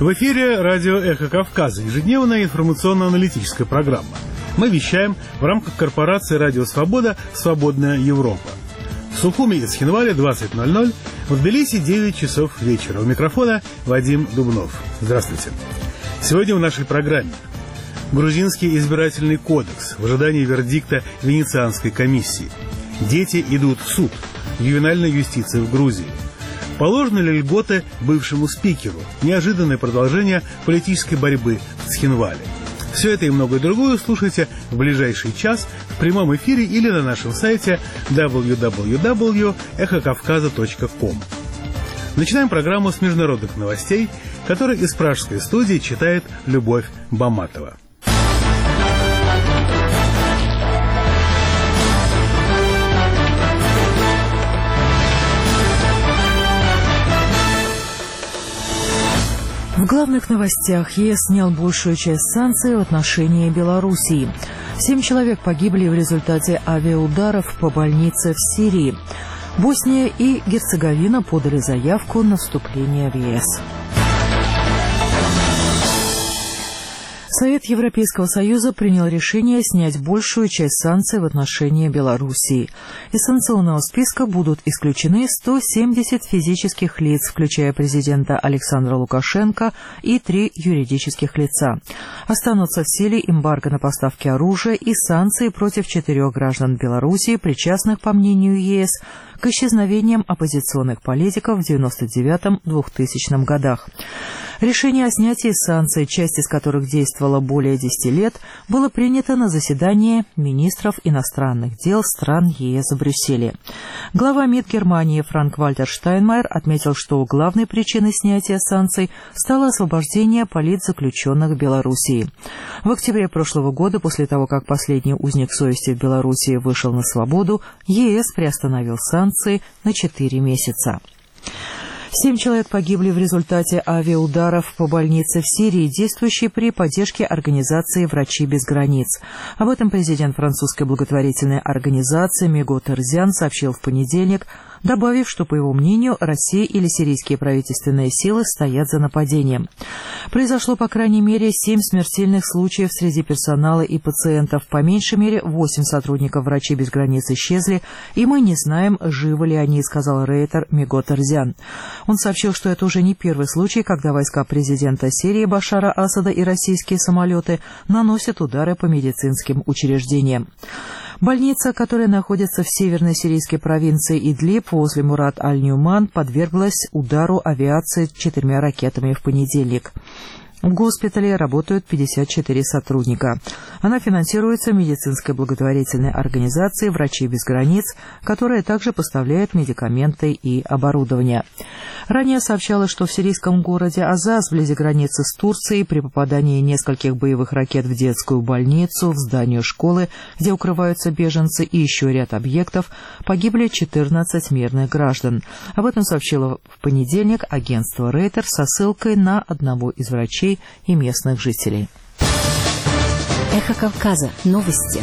В эфире радио «Эхо Кавказа», ежедневная информационно-аналитическая программа. Мы вещаем в рамках корпорации «Радио Свобода. Свободная Европа». В Сухуми и Цхинвале 20:00, в Тбилиси 9 часов вечера. У микрофона Вадим Дубнов. Здравствуйте. Сегодня в нашей программе грузинский избирательный кодекс в ожидании вердикта Венецианской комиссии. Дети идут в суд. Ювенальная юстиция в Грузии. Положены ли льготы бывшему спикеру? Неожиданное продолжение политической борьбы в Цхинвале. Все это и многое другое слушайте в ближайший час в прямом эфире или на нашем сайте www.эхокавказа.ком. Начинаем программу с международных новостей, которые из пражской студии читает Любовь Баматова. В главных новостях: ЕС снял большую часть санкций в отношении Белоруссии. 7 человек погибли в результате авиаударов по больнице в Сирии. Босния и Герцеговина подали заявку на вступление в ЕС. Совет Европейского Союза принял решение снять большую часть санкций в отношении Белоруссии. Из санкционного списка будут исключены 170 физических лиц, включая президента Александра Лукашенко, и 3 юридических лица. Останутся в силе эмбарго на поставки оружия и санкции против 4 граждан Белоруссии, причастных, по мнению ЕС, к исчезновениям оппозиционных политиков в 1999-2000 годах. Решение о снятии санкций, часть из которых действовала более 10 лет, было принято на заседании министров иностранных дел стран ЕС в Брюсселе. Глава МИД Германии Франк-Вальтер Штайнмайер отметил, что главной причиной снятия санкций стало освобождение политзаключенных в Белоруссии. В октябре прошлого года, после того, как последний узник совести в Белоруссии вышел на свободу, ЕС приостановил санкции на 4 месяца. 7 человек погибли в результате авиаударов по больнице в Сирии, действующей при поддержке организации «Врачи без границ». Об этом президент французской благотворительной организации Мего Терзиан сообщил в понедельник, добавив, что, по его мнению, Россия или сирийские правительственные силы стоят за нападением. Произошло, по крайней мере, 7 смертельных случаев среди персонала и пациентов. По меньшей мере, 8 сотрудников «Врачей без границ» исчезли, и мы не знаем, живы ли они, сказал рейтер Мего Терзиан. Он сообщил, что это уже не первый случай, когда войска президента Сирии Башара Асада и российские самолеты наносят удары по медицинским учреждениям. Больница, которая находится в северной сирийской провинции Идлиб возле Мурат-аль-Ньюман, подверглась удару авиации 4 ракетами в понедельник. В госпитале работают 54 сотрудника. Она финансируется медицинской благотворительной организацией «Врачи без границ», которая также поставляет медикаменты и оборудование. Ранее сообщалось, что в сирийском городе Азаз, вблизи границы с Турцией, при попадании нескольких боевых ракет в детскую больницу, в здание школы, где укрываются беженцы, и еще ряд объектов, погибли 14 мирных граждан. Об этом сообщило в понедельник агентство Рейтер со ссылкой на одного из врачей и местных жителей. Эхо Кавказа. Новости.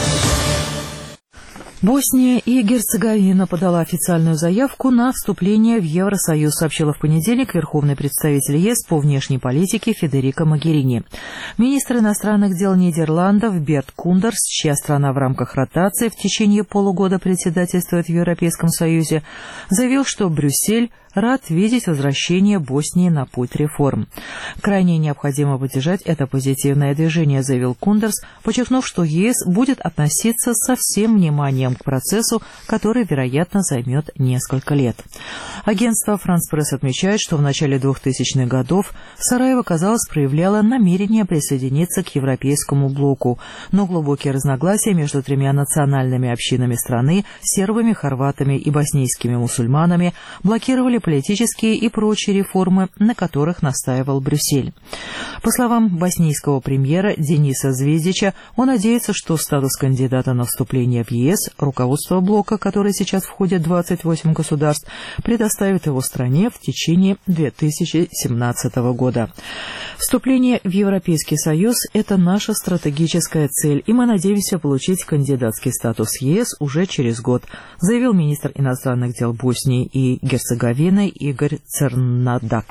Босния и Герцеговина подала официальную заявку на вступление в Евросоюз, сообщила в понедельник верховный представитель ЕС по внешней политике Федерико Могерини. Министр иностранных дел Нидерландов Берт Кундерс, чья страна в рамках ротации в течение полугода председательствует в Европейском Союзе, заявил, что Брюссель рад видеть возвращение Боснии на путь реформ. Крайне необходимо поддержать это позитивное движение, заявил Кундерс, подчеркнув, что ЕС будет относиться со всем вниманием к процессу, который, вероятно, займет несколько лет. Агентство «Франс Пресс» отмечает, что в начале 2000-х годов Сараево, казалось, проявляло намерение присоединиться к европейскому блоку, но глубокие разногласия между 3 национальными общинами страны, сербами, хорватами и боснийскими мусульманами, блокировали политические и прочие реформы, на которых настаивал Брюссель. По словам боснийского премьера Дениса Звездича, он надеется, что статус кандидата на вступление в ЕС руководство блока, который сейчас входит в 28 государств, предоставит его стране в течение 2017 года. Вступление в Европейский Союз – это наша стратегическая цель, и мы надеемся получить кандидатский статус ЕС уже через год, заявил министр иностранных дел Боснии и Герцеговины Игорь Цернадак.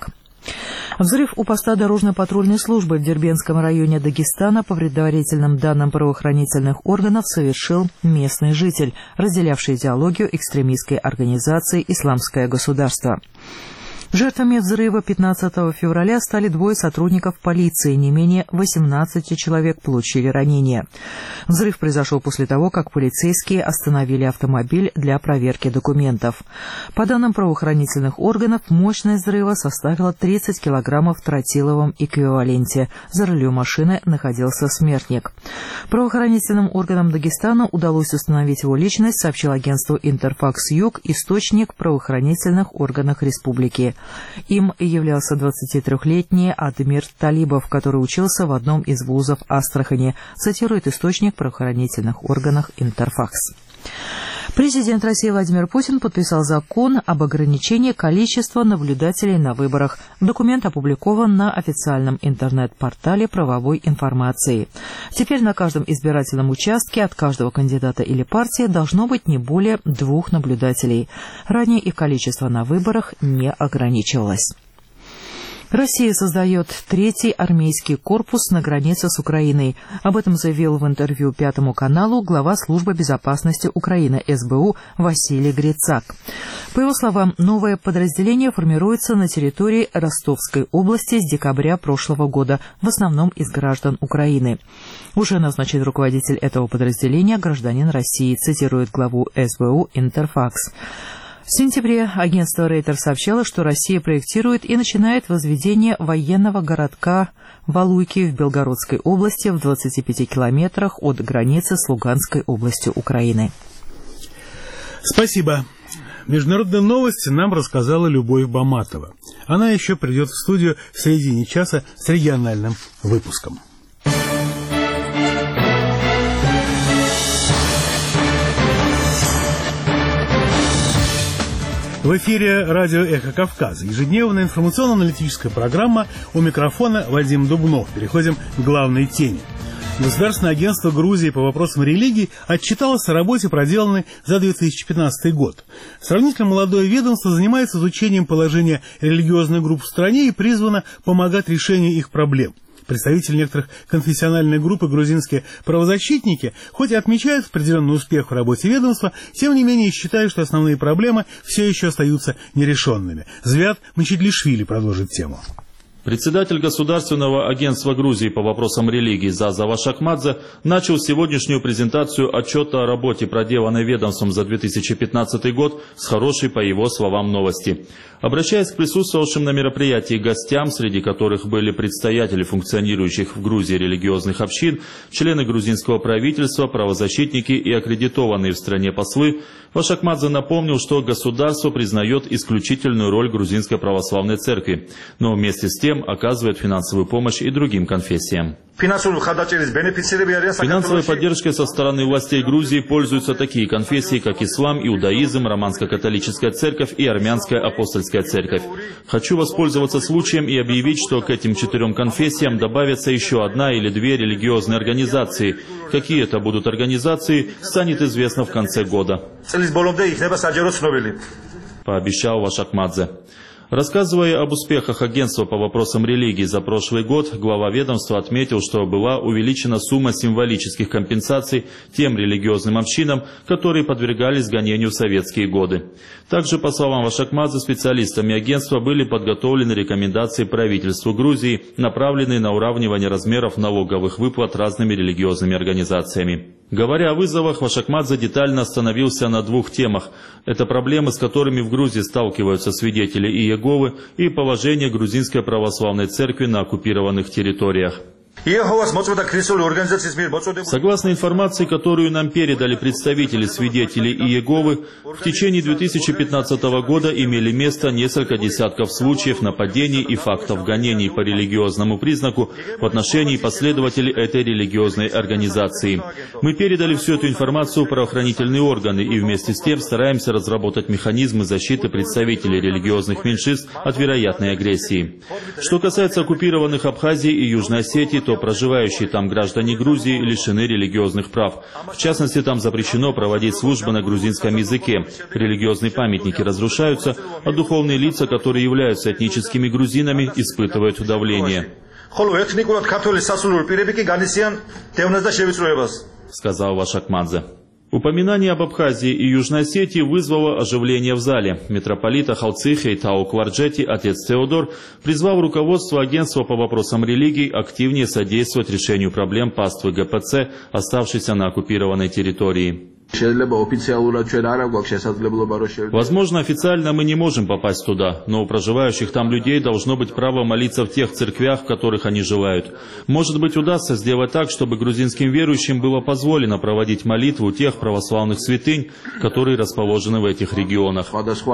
Взрыв у поста дорожно-патрульной службы в Дербентском районе Дагестана по предварительным данным правоохранительных органов совершил местный житель, разделявший идеологию экстремистской организации «Исламское государство». Жертвами взрыва 15 февраля стали двое сотрудников полиции, не менее 18 человек получили ранения. Взрыв произошел после того, как полицейские остановили автомобиль для проверки документов. По данным правоохранительных органов, мощность взрыва составила 30 килограммов в тротиловом эквиваленте. За рулем машины находился смертник. Правоохранительным органам Дагестана удалось установить его личность, сообщил агентству «Интерфакс-Юг», источник в правоохранительных органах республики. Им являлся 23-летний Адмир Талибов, который учился в одном из вузов Астрахани, цитирует источник в правоохранительных органах «Интерфакс». Президент России Владимир Путин подписал закон об ограничении количества наблюдателей на выборах. Документ опубликован на официальном интернет-портале правовой информации. Теперь на каждом избирательном участке от каждого кандидата или партии должно быть не более 2 наблюдателей. Ранее их количество на выборах не ограничивалось. Россия создает 3-й армейский корпус на границе с Украиной. Об этом заявил в интервью Пятому каналу глава Службы безопасности Украины СБУ Василий Грицак. По его словам, новое подразделение формируется на территории Ростовской области с декабря прошлого года, в основном из граждан Украины. Уже назначен руководитель этого подразделения гражданин России, цитирует главу СБУ Интерфакс. В сентябре агентство Рейтер сообщало, что Россия проектирует и начинает возведение военного городка Валуйки в Белгородской области в 25 километрах от границы с Луганской областью Украины. Спасибо. Международные новости нам рассказала Любовь Баматова. Она еще придет в студию в середине часа с региональным выпуском. В эфире радио «Эхо Кавказа». Ежедневная информационно-аналитическая программа, у микрофона Вадим Дубнов. Переходим к главной теме. Государственное агентство Грузии по вопросам религий отчиталось о работе, проделанной за 2015 год. Сравнительно молодое ведомство занимается изучением положения религиозных групп в стране и призвано помогать решению их проблем. Представители некоторых конфессиональных групп и грузинские правозащитники, хоть и отмечают определенный успех в работе ведомства, тем не менее считают, что основные проблемы все еще остаются нерешенными. Звят Мчидлишвили продолжит тему. Председатель Государственного агентства Грузии по вопросам религии Заза Вашакмадзе начал сегодняшнюю презентацию отчета о работе, проделанной ведомством за 2015 год, с хорошей, по его словам, новости. Обращаясь к присутствовавшим на мероприятии гостям, среди которых были предстоятели функционирующих в Грузии религиозных общин, члены грузинского правительства, правозащитники и аккредитованные в стране послы, Вашакмадзе напомнил, что государство признает исключительную роль грузинской православной церкви, но вместе с тем оказывает финансовую помощь и другим конфессиям. Финансовой поддержкой со стороны властей Грузии пользуются такие конфессии, как ислам, иудаизм, романско-католическая церковь и армянская апостольская церковь. Хочу воспользоваться случаем и объявить, что к этим 4 конфессиям добавится еще 1 или 2 религиозные организации. Какие это будут организации, станет известно в конце года, пообещал Вашакмадзе. Рассказывая об успехах агентства по вопросам религии за прошлый год, глава ведомства отметил, что была увеличена сумма символических компенсаций тем религиозным общинам, которые подвергались гонению в советские годы. Также, по словам Вашакмадзе, специалистами агентства были подготовлены рекомендации правительству Грузии, направленные на уравнивание размеров налоговых выплат разными религиозными организациями. Говоря о вызовах, Вашакмадзе детально остановился на 2 темах. Это проблемы, с которыми в Грузии сталкиваются свидетели Иеговы, и положение грузинской православной церкви на оккупированных территориях. Согласно информации, которую нам передали представители свидетелей Иеговы, в течение 2015 года имели место несколько десятков случаев нападений и фактов гонений по религиозному признаку в отношении последователей этой религиозной организации. Мы передали всю эту информацию в правоохранительные органы и вместе с тем стараемся разработать механизмы защиты представителей религиозных меньшинств от вероятной агрессии. Что касается оккупированных Абхазии и Южной Осетии, что проживающие там граждане Грузии лишены религиозных прав. В частности, там запрещено проводить службы на грузинском языке. Религиозные памятники разрушаются, а духовные лица, которые являются этническими грузинами, испытывают давление. Сказал Вашакмадзе. Упоминание об Абхазии и Южной Осетии вызвало оживление в зале. Митрополит Ахалцихий Тау Кварджети, отец Теодор, призвал руководство агентства по вопросам религий активнее содействовать решению проблем паствы ГПЦ, оставшейся на оккупированной территории. Возможно, официально мы не можем попасть туда, но у проживающих там людей должно быть право молиться в тех церквях, в которых они желают. Может быть, удастся сделать так, чтобы грузинским верующим было позволено проводить молитву у тех православных святынь, которые расположены в этих регионах.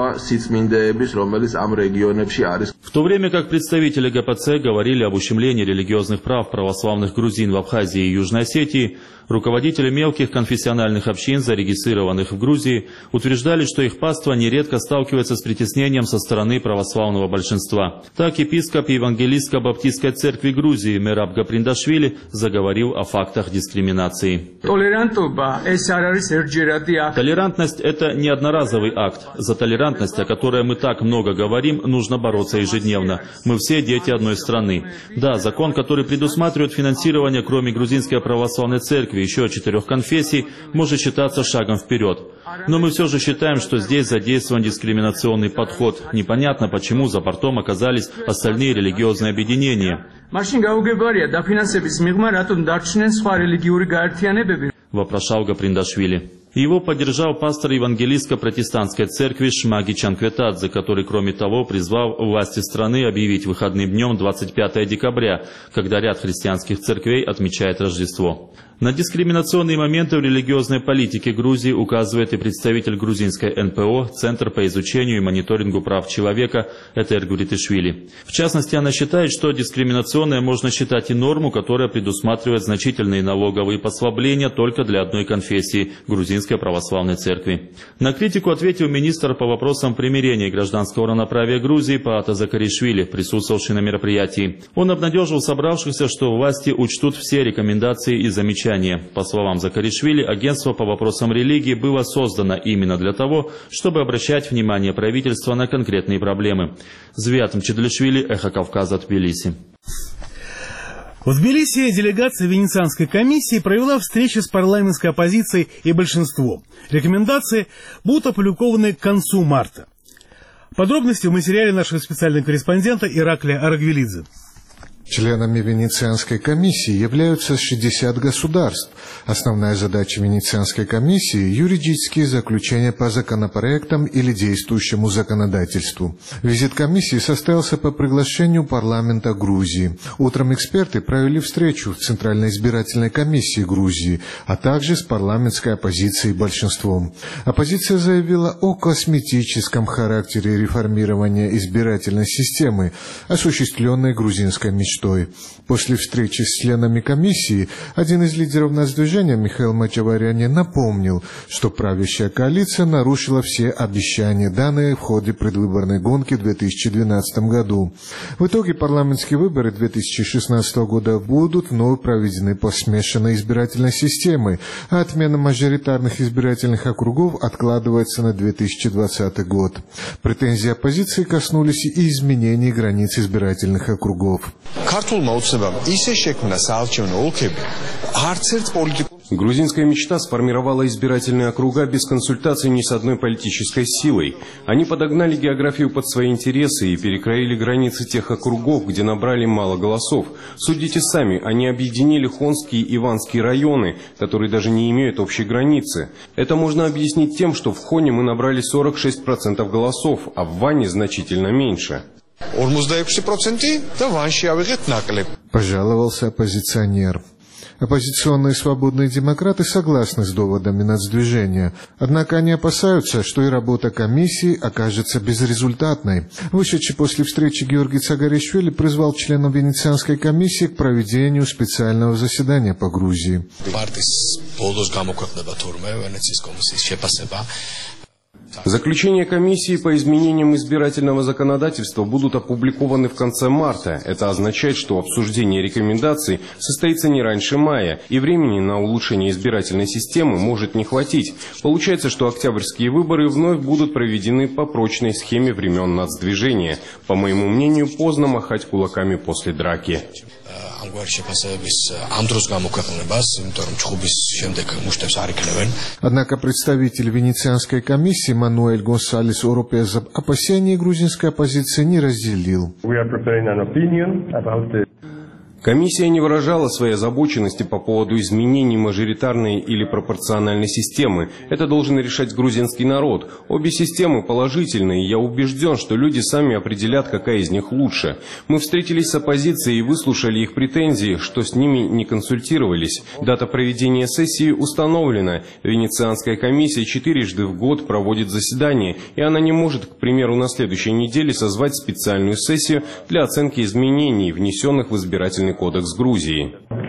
В то время как представители ГПЦ говорили об ущемлении религиозных прав православных грузин в Абхазии и Южной Осетии, руководители мелких конфессиональных общин, зарегистрированных в Грузии, утверждали, что их паства нередко сталкивается с притеснением со стороны православного большинства. Так епископ Евангелистско-баптистской церкви Грузии Мераб Гаприндашвили заговорил о фактах дискриминации. Толерантность – это не одноразовый акт. За толерантность, о которой мы так много говорим, нужно бороться ежедневно. Мы все дети одной страны. Да, закон, который предусматривает финансирование, кроме грузинской православной церкви, еще 4 конфессий, может считаться шагом вперед. Но мы все же считаем, что здесь задействован дискриминационный подход. Непонятно, почему за бортом оказались остальные религиозные объединения. Вопрошал Гаприндашвили. Его поддержал пастор евангелистско-протестантской церкви Шмаги Чанкветадзе, который, кроме того, призвал власти страны объявить выходным днем 25 декабря, когда ряд христианских церквей отмечает Рождество. На дискриминационные моменты в религиозной политике Грузии указывает и представитель грузинской НПО Центр по изучению и мониторингу прав человека Этер Гуритишвили. В частности, она считает, что дискриминационной можно считать и норму, которая предусматривает значительные налоговые послабления только для одной конфессии – грузинской православной церкви. На критику ответил министр по вопросам примирения и гражданского равноправия Грузии Паата Закаришвили, присутствовавший на мероприятии. Он обнадежил собравшихся, что власти учтут все рекомендации и замечания. По словам Закаришвили, агентство по вопросам религии было создано именно для того, чтобы обращать внимание правительства на конкретные проблемы. Звиат Мчедлишвили, Эхо Кавказа, Тбилиси. В Тбилиси делегация Венецианской комиссии провела встречи с парламентской оппозицией и большинством. Рекомендации будут опубликованы к концу марта. Подробности в материале нашего специального корреспондента Ираклия Арагвелидзе. Членами Венецианской комиссии являются 60 государств. Основная задача Венецианской комиссии – юридические заключения по законопроектам или действующему законодательству. Визит комиссии состоялся по приглашению парламента Грузии. Утром эксперты провели встречу в Центральной избирательной комиссии Грузии, а также с парламентской оппозицией большинством. Оппозиция заявила о косметическом характере реформирования избирательной системы, осуществленной грузинской мечтой. После встречи с членами комиссии один из лидеров нацдвижения Михаил Мачаваряни напомнил, что правящая коалиция нарушила все обещания, данные в ходе предвыборной гонки в 2012 году. В итоге парламентские выборы 2016 года будут вновь проведены по смешанной избирательной системе, а отмена мажоритарных избирательных округов откладывается на 2020 год. Претензии оппозиции коснулись и изменений границ избирательных округов. Грузинская мечта сформировала избирательные округа без консультаций ни с одной политической силой. Они подогнали географию под свои интересы и перекроили границы тех округов, где набрали мало голосов. Судите сами, они объединили Хонские и Иванские районы, которые даже не имеют общей границы. Это можно объяснить тем, что в Хоне мы набрали 46% голосов, а в Ване значительно меньше. Пожаловался оппозиционер. Оппозиционные свободные демократы согласны с доводами нацдвижения, однако они опасаются, что и работа комиссии окажется безрезультатной. Вышедший после встречи Георгий Цагаришвили призвал членов Венецианской комиссии к проведению специального заседания по Грузии. Заключения комиссии по изменениям избирательного законодательства будут опубликованы в конце марта. Это означает, что обсуждение рекомендаций состоится не раньше мая, и времени на улучшение избирательной системы может не хватить. Получается, что октябрьские выборы вновь будут проведены по прочной схеме времен нацдвижения. По моему мнению, поздно махать кулаками после драки. Однако представитель Венецианской комиссии Мануэль Гонсалес Оропес опасения грузинской оппозиции не разделил. Комиссия не выражала своей озабоченности по поводу изменений мажоритарной или пропорциональной системы. Это должен решать грузинский народ. Обе системы положительные, и я убежден, что люди сами определят, какая из них лучше. Мы встретились с оппозицией и выслушали их претензии, что с ними не консультировались. Дата проведения сессии установлена. Венецианская комиссия 4-жды в год проводит заседание, и она не может, к примеру, на следующей неделе созвать специальную сессию для оценки изменений, внесенных в избирательный кодекс Грузии.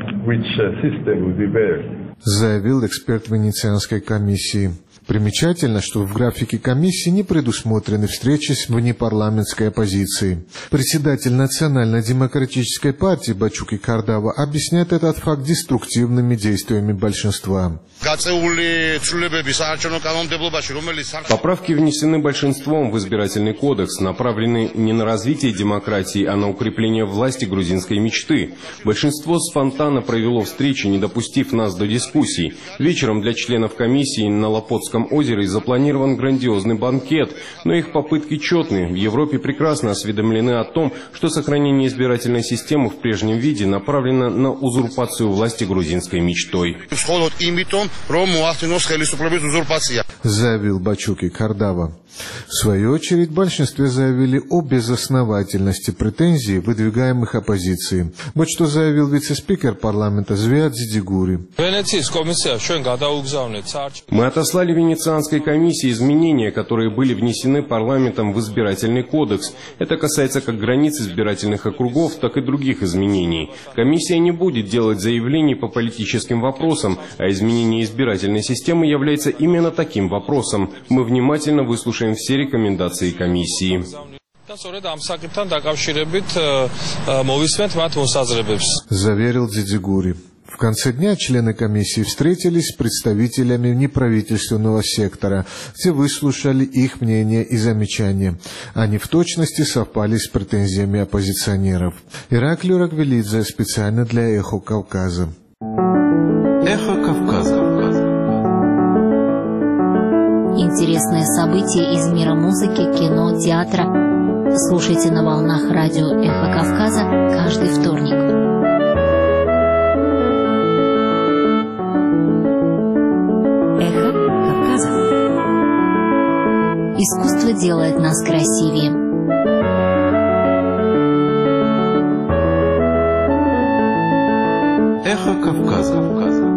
Заявил эксперт Венецианской комиссии. Примечательно, что в графике комиссии не предусмотрены встречи с внепарламентской оппозицией. Председатель Национально-демократической партии Бачуки Кардава объясняет этот факт деструктивными действиями большинства. Поправки внесены большинством в избирательный кодекс, направлены не на развитие демократии, а на укрепление власти грузинской мечты. Большинство спонтанно провело встречи, не допустив нас до дискуссий. Вечером для членов комиссии на Лопотском озере запланирован грандиозный банкет, но их попытки тщетны. В Европе прекрасно осведомлены о том, что сохранение избирательной системы в прежнем виде направлено на узурпацию власти грузинской мечтой. Заявил Бачуки Кардава. В свою очередь, в большинстве заявили о безосновательности претензий, выдвигаемых оппозицией. Вот что заявил вице-спикер парламента Звиат Зидигури. Мы отослали Венецианской комиссии изменения, которые были внесены парламентом в избирательный кодекс. Это касается как границ избирательных округов, так и других изменений. Комиссия не будет делать заявлений по политическим вопросам, а изменение избирательной системы является именно таким вопросом. Мы внимательно выслушаем все рекомендации комиссии. Заверил Дзидзигури. В конце дня члены комиссии встретились с представителями неправительственного сектора, где выслушали их мнения и замечания. Они в точности совпали с претензиями оппозиционеров. Ираклий Рагвелидзе специально для «Эхо Кавказа». «Эхо Кавказа». Интересные события из мира музыки, кино, театра. Слушайте на волнах радио «Эхо Кавказа» каждый вторник. «Эхо Кавказа». Искусство делает нас красивее. «Эхо Кавказа».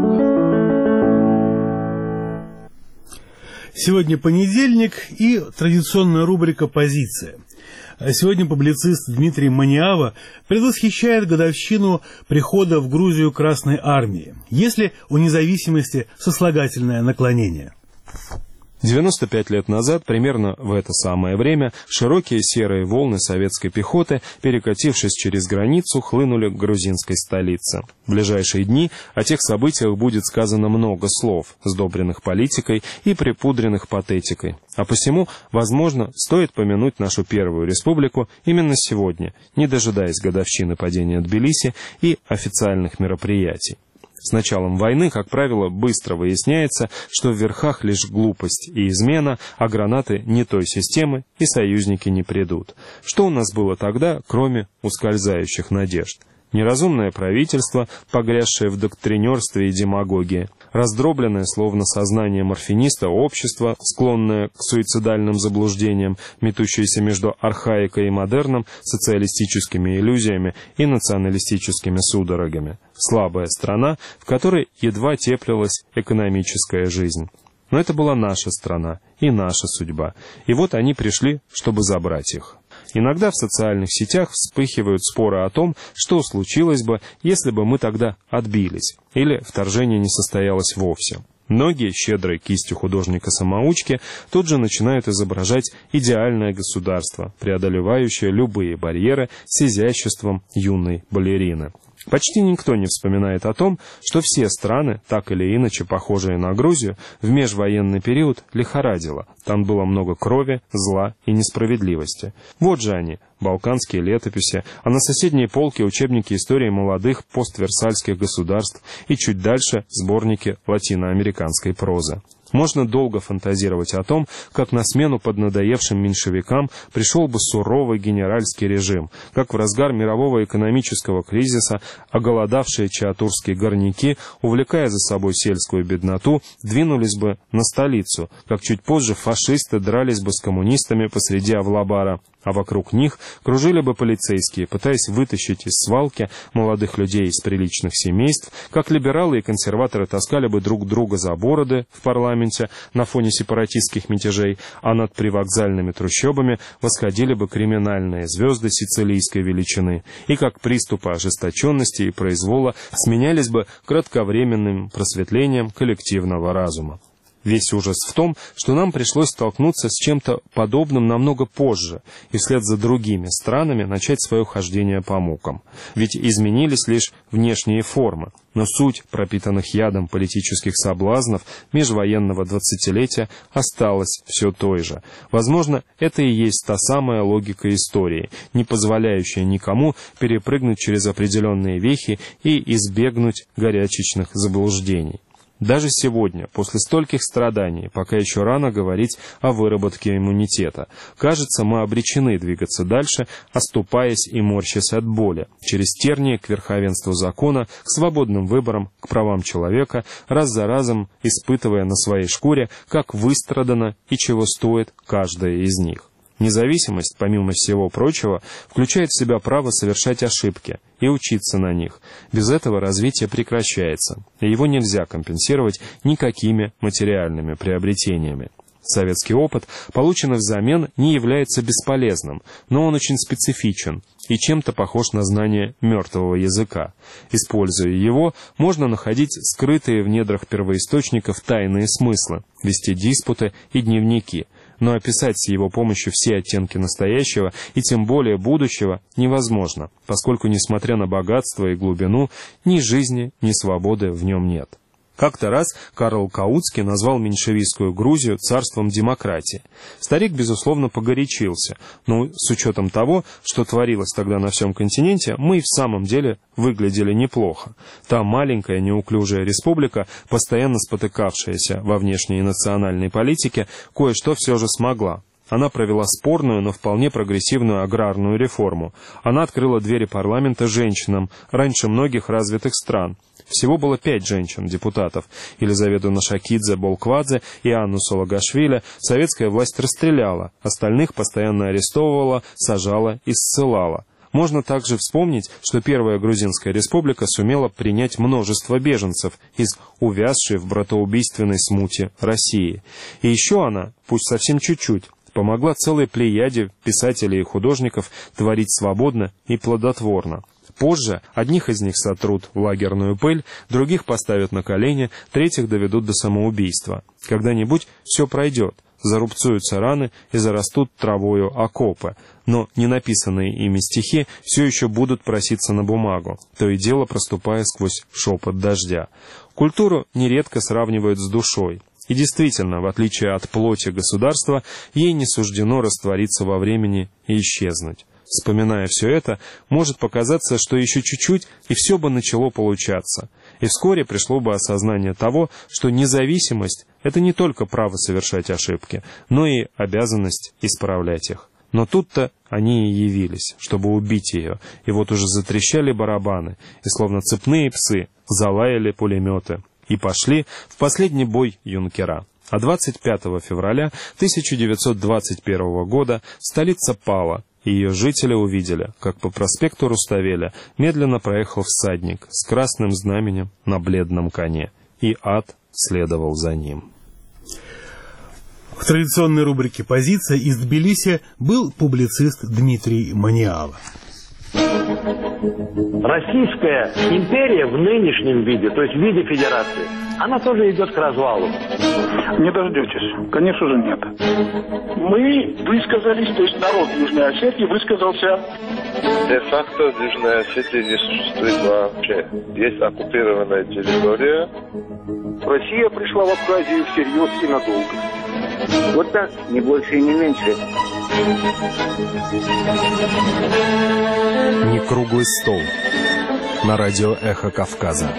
Сегодня понедельник и традиционная рубрика «Позиция». Сегодня публицист Дмитрий Маниава предвосхищает годовщину прихода в Грузию Красной Армии. Есть ли у независимости сослагательное наклонение? 95 лет назад, примерно в это самое время, широкие серые волны советской пехоты, перекатившись через границу, хлынули к грузинской столице. В ближайшие дни о тех событиях будет сказано много слов, сдобренных политикой и припудренных патетикой. А посему, возможно, стоит помянуть нашу первую республику именно сегодня, не дожидаясь годовщины падения Тбилиси и официальных мероприятий. С началом войны, как правило, быстро выясняется, что в верхах лишь глупость и измена, а гранаты не той системы и союзники не придут. Что у нас было тогда, кроме ускользающих надежд? Неразумное правительство, погрязшее в доктринерстве и демагогии, раздробленное, словно сознание морфиниста, общество, склонное к суицидальным заблуждениям, метущееся между архаикой и модерном, социалистическими иллюзиями и националистическими судорогами. Слабая страна, в которой едва теплилась экономическая жизнь. Но это была наша страна и наша судьба. И вот они пришли, чтобы забрать их. Иногда в социальных сетях вспыхивают споры о том, что случилось бы, если бы мы тогда отбились, или вторжение не состоялось вовсе. Многие, щедрой кистью художника-самоучки, тут же начинают изображать идеальное государство, преодолевающее любые барьеры с изяществом юной балерины. Почти никто не вспоминает о том, что все страны, так или иначе похожие на Грузию, в межвоенный период лихорадило. Там было много крови, зла и несправедливости. Вот же они, балканские летописи, а на соседней полке учебники истории молодых постверсальских государств и чуть дальше сборники латиноамериканской прозы. Можно долго фантазировать о том, как на смену поднадоевшим меньшевикам пришел бы суровый генеральский режим, как в разгар мирового экономического кризиса оголодавшие чаатурские горняки, увлекая за собой сельскую бедноту, двинулись бы на столицу, как чуть позже фашисты дрались бы с коммунистами посреди Авлабара, а вокруг них кружили бы полицейские, пытаясь вытащить из свалки молодых людей из приличных семейств, как либералы и консерваторы таскали бы друг друга за бороды в парламенте на фоне сепаратистских мятежей, а над привокзальными трущобами восходили бы криминальные звезды сицилийской величины, и как приступы ожесточенности и произвола сменялись бы кратковременным просветлением коллективного разума. Весь ужас в том, что нам пришлось столкнуться с чем-то подобным намного позже и вслед за другими странами начать свое хождение по мукам. Ведь изменились лишь внешние формы, но суть пропитанных ядом политических соблазнов межвоенного 20-летия осталась все той же. Возможно, это и есть та самая логика истории, не позволяющая никому перепрыгнуть через определенные вехи и избегнуть горячечных заблуждений. Даже сегодня, после стольких страданий, пока еще рано говорить о выработке иммунитета. Кажется, мы обречены двигаться дальше, оступаясь и морщась от боли, через тернии к верховенству закона, к свободным выборам, к правам человека, раз за разом испытывая на своей шкуре, как выстрадано и чего стоит каждая из них. Независимость, помимо всего прочего, включает в себя право совершать ошибки и учиться на них. Без этого развитие прекращается, и его нельзя компенсировать никакими материальными приобретениями. Советский опыт, полученный взамен, не является бесполезным, но он очень специфичен и чем-то похож на знание мертвого языка. Используя его, можно находить скрытые в недрах первоисточников тайные смыслы, вести диспуты и дневники. Но описать с его помощью все оттенки настоящего и тем более будущего невозможно, поскольку, несмотря на богатство и глубину, ни жизни, ни свободы в нем нет. Как-то раз Карл Каутский назвал меньшевистскую Грузию царством демократии. Старик, безусловно, погорячился, но с учетом того, что творилось тогда на всем континенте, мы и в самом деле выглядели неплохо. Та маленькая неуклюжая республика, постоянно спотыкавшаяся во внешней и национальной политике, кое-что все же смогла. Она провела спорную, но вполне прогрессивную аграрную реформу. Она открыла двери парламента женщинам, раньше многих развитых стран. Всего было 5 женщин-депутатов. Елизавету Нашакидзе-Болквадзе и Анну Солагашвили советская власть расстреляла, остальных постоянно арестовывала, сажала и ссылала. Можно также вспомнить, что Первая Грузинская республика сумела принять множество беженцев из увязшей в братоубийственной смуте России. И еще она, пусть совсем чуть-чуть, помогла целой плеяде писателей и художников творить свободно и плодотворно. Позже одних из них сотрут в лагерную пыль, других поставят на колени, третьих доведут до самоубийства. Когда-нибудь все пройдет, зарубцуются раны и зарастут травою окопы, но ненаписанные ими стихи все еще будут проситься на бумагу, то и дело проступая сквозь шепот дождя. Культуру нередко сравнивают с душой. И действительно, в отличие от плоти государства, ей не суждено раствориться во времени и исчезнуть. Вспоминая все это, может показаться, что еще чуть-чуть, и все бы начало получаться. И вскоре пришло бы осознание того, что независимость — это не только право совершать ошибки, но и обязанность исправлять их. Но тут-то они и явились, чтобы убить ее, и вот уже затрещали барабаны, и словно цепные псы залаяли пулеметы, и пошли в последний бой юнкера. А 25 февраля 1921 года столица пала, и ее жители увидели, как по проспекту Руставеля медленно проехал всадник с красным знаменем на бледном коне, и ад следовал за ним. В традиционной рубрике «Позиция» из Тбилиси был публицист Дмитрий Маниало. Российская империя в нынешнем виде, то есть в виде федерации, она тоже идет к развалу. Не дождетесь. Конечно же, нет. Мы высказались, то есть народ Южной Осетии высказался. Де-факто Южная Осетия не существует вообще. Есть оккупированная территория. Россия пришла в Абхазию всерьез и надолго. Вот так, не больше и не меньше. Не круглый стол. На радио «Эхо Кавказа».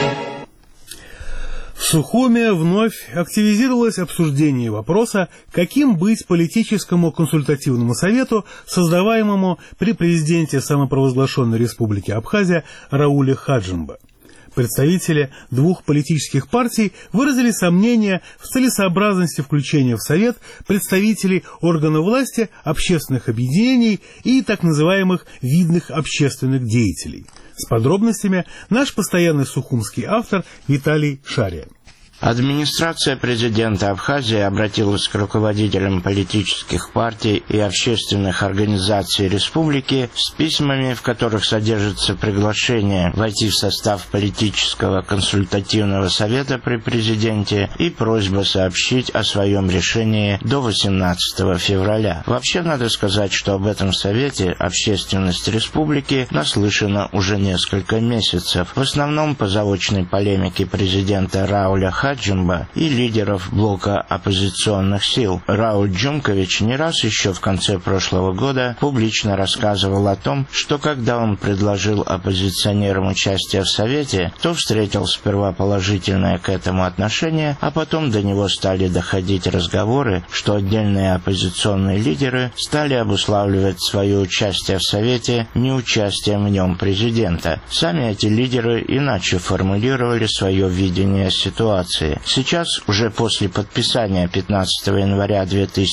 В Сухуме вновь активизировалось обсуждение вопроса, каким быть политическому консультативному совету, создаваемому при президенте самопровозглашенной республики Абхазия Рауле Хаджимба. Представители двух политических партий выразили сомнения в целесообразности включения в Совет представителей органов власти, общественных объединений и так называемых видных общественных деятелей. С подробностями наш постоянный сухумский автор Виталий Шария. Администрация президента Абхазии обратилась к руководителям политических партий и общественных организаций республики с письмами, в которых содержится приглашение войти в состав политического консультативного совета при президенте и просьба сообщить о своем решении до 18 февраля. Вообще, надо сказать, что об этом совете общественность республики наслышана уже несколько месяцев, в основном по заочной полемике президента Рауля Хаджимба и лидеров блока оппозиционных сил. Рауль Джумкович не раз еще в конце прошлого года публично рассказывал о том, что когда он предложил оппозиционерам участие в Совете, то встретил сперва положительное к этому отношение, а потом до него стали доходить разговоры, что отдельные оппозиционные лидеры стали обуславливать свое участие в Совете неучастием в нем президента. Сами эти лидеры иначе формулировали свое видение ситуации. Сейчас, уже после подписания 15 января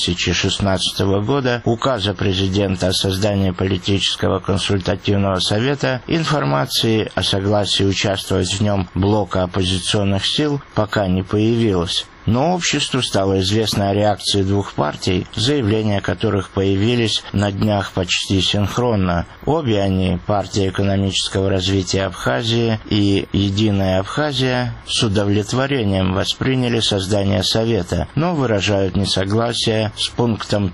2016 года указа президента о создании политического консультативного совета, информации о согласии участвовать в нем блока оппозиционных сил пока не появилось. Но обществу стало известно о реакции двух партий, заявления которых появились на днях почти синхронно. Обе они, Партия экономического развития Абхазии и Единая Абхазия, с удовлетворением восприняли создание Совета, но выражают несогласие с пунктом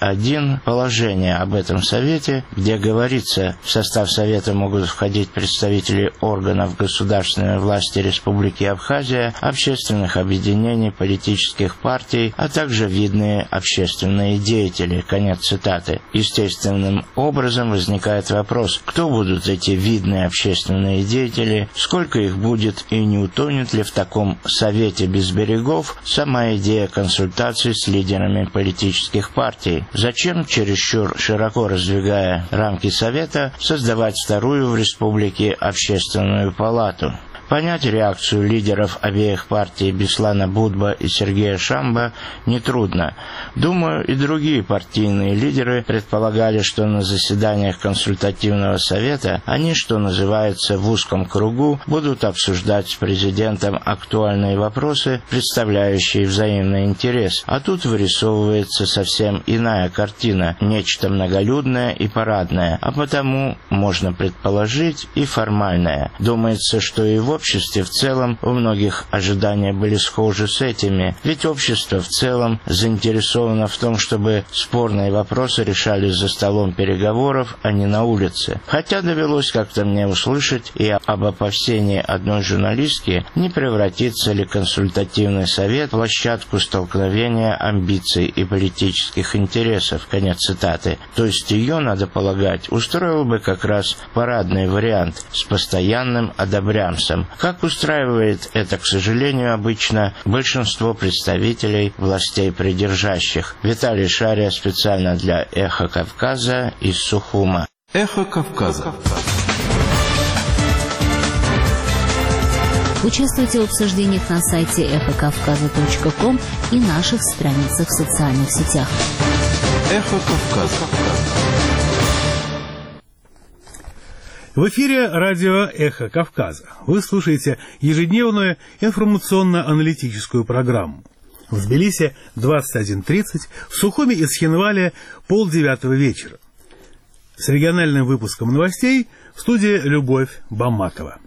5.1 положения об этом Совете, где говорится, в состав Совета могут входить представители органов государственной власти Республики Абхазия, общественных объединений, политических партий, а также видные общественные деятели. Конец цитаты. Естественным образом возникает вопрос, кто будут эти видные общественные деятели, сколько их будет и не утонет ли в таком совете без берегов сама идея консультаций с лидерами политических партий. Зачем, чересчур широко раздвигая рамки совета, создавать вторую в республике общественную палату? Понять реакцию лидеров обеих партий Беслана Будба и Сергея Шамба нетрудно. Думаю, и другие партийные лидеры предполагали, что на заседаниях консультативного совета они, что называется, в узком кругу будут обсуждать с президентом актуальные вопросы, представляющие взаимный интерес. А тут вырисовывается совсем иная картина, нечто многолюдное и парадное, а потому, можно предположить, и формальное. Думается, что и в обществе в целом у многих ожидания были схожи с этими, ведь общество в целом заинтересовано в том, чтобы спорные вопросы решались за столом переговоров, а не на улице. Хотя довелось как-то мне услышать и об опасении одной журналистки, не превратится ли консультативный совет в площадку столкновения амбиций и политических интересов. Конец цитаты. То есть ее, надо полагать, устроил бы как раз парадный вариант с постоянным одобрямцем, как устраивает это, к сожалению, обычно большинство представителей властей придержащих. Виталий Шария специально для «Эхо Кавказа» из Сухума. «Эхо Кавказа». Участвуйте в обсуждениях на сайте эхокавказа.ком и наших страницах в социальных сетях. «Эхо Кавказа». В эфире радио «Эхо Кавказа». Вы слушаете ежедневную информационно-аналитическую программу. В Тбилиси 21:30, в Сухуме и Схинвале 8:30 вечера. С региональным выпуском новостей в студии Любовь Бамматова.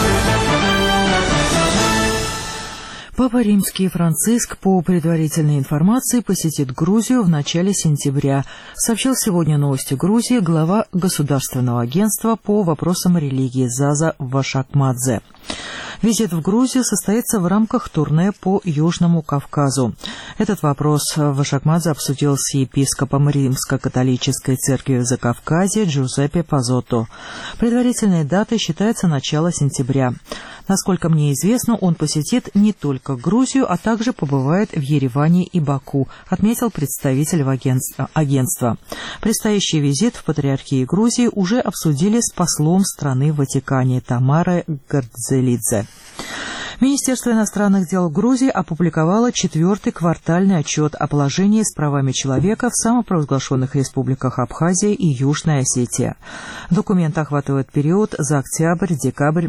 Папа Римский Франциск, по предварительной информации, посетит Грузию в начале сентября, сообщил сегодня «Новости Грузии» глава Государственного агентства по вопросам религии Заза Вашакмадзе. Визит в Грузию состоится в рамках турне по Южному Кавказу. Этот вопрос Вашакмадзе обсудил с епископом Римско-католической церкви в Закавказье Джузеппе Пазотто. Предварительной датой считается начало сентября. Насколько мне известно, он посетит не только Грузию, а также побывает в Ереване и Баку, отметил представитель агентства. Предстоящий визит в Патриархии Грузии уже обсудили с послом страны в Ватикане Тамарой Гордзелидзе. Министерство иностранных дел Грузии опубликовало 4-й квартальный отчет о положении с правами человека в самопровозглашенных республиках Абхазия и Южная Осетия. Документ охватывает период за октябрь-декабрь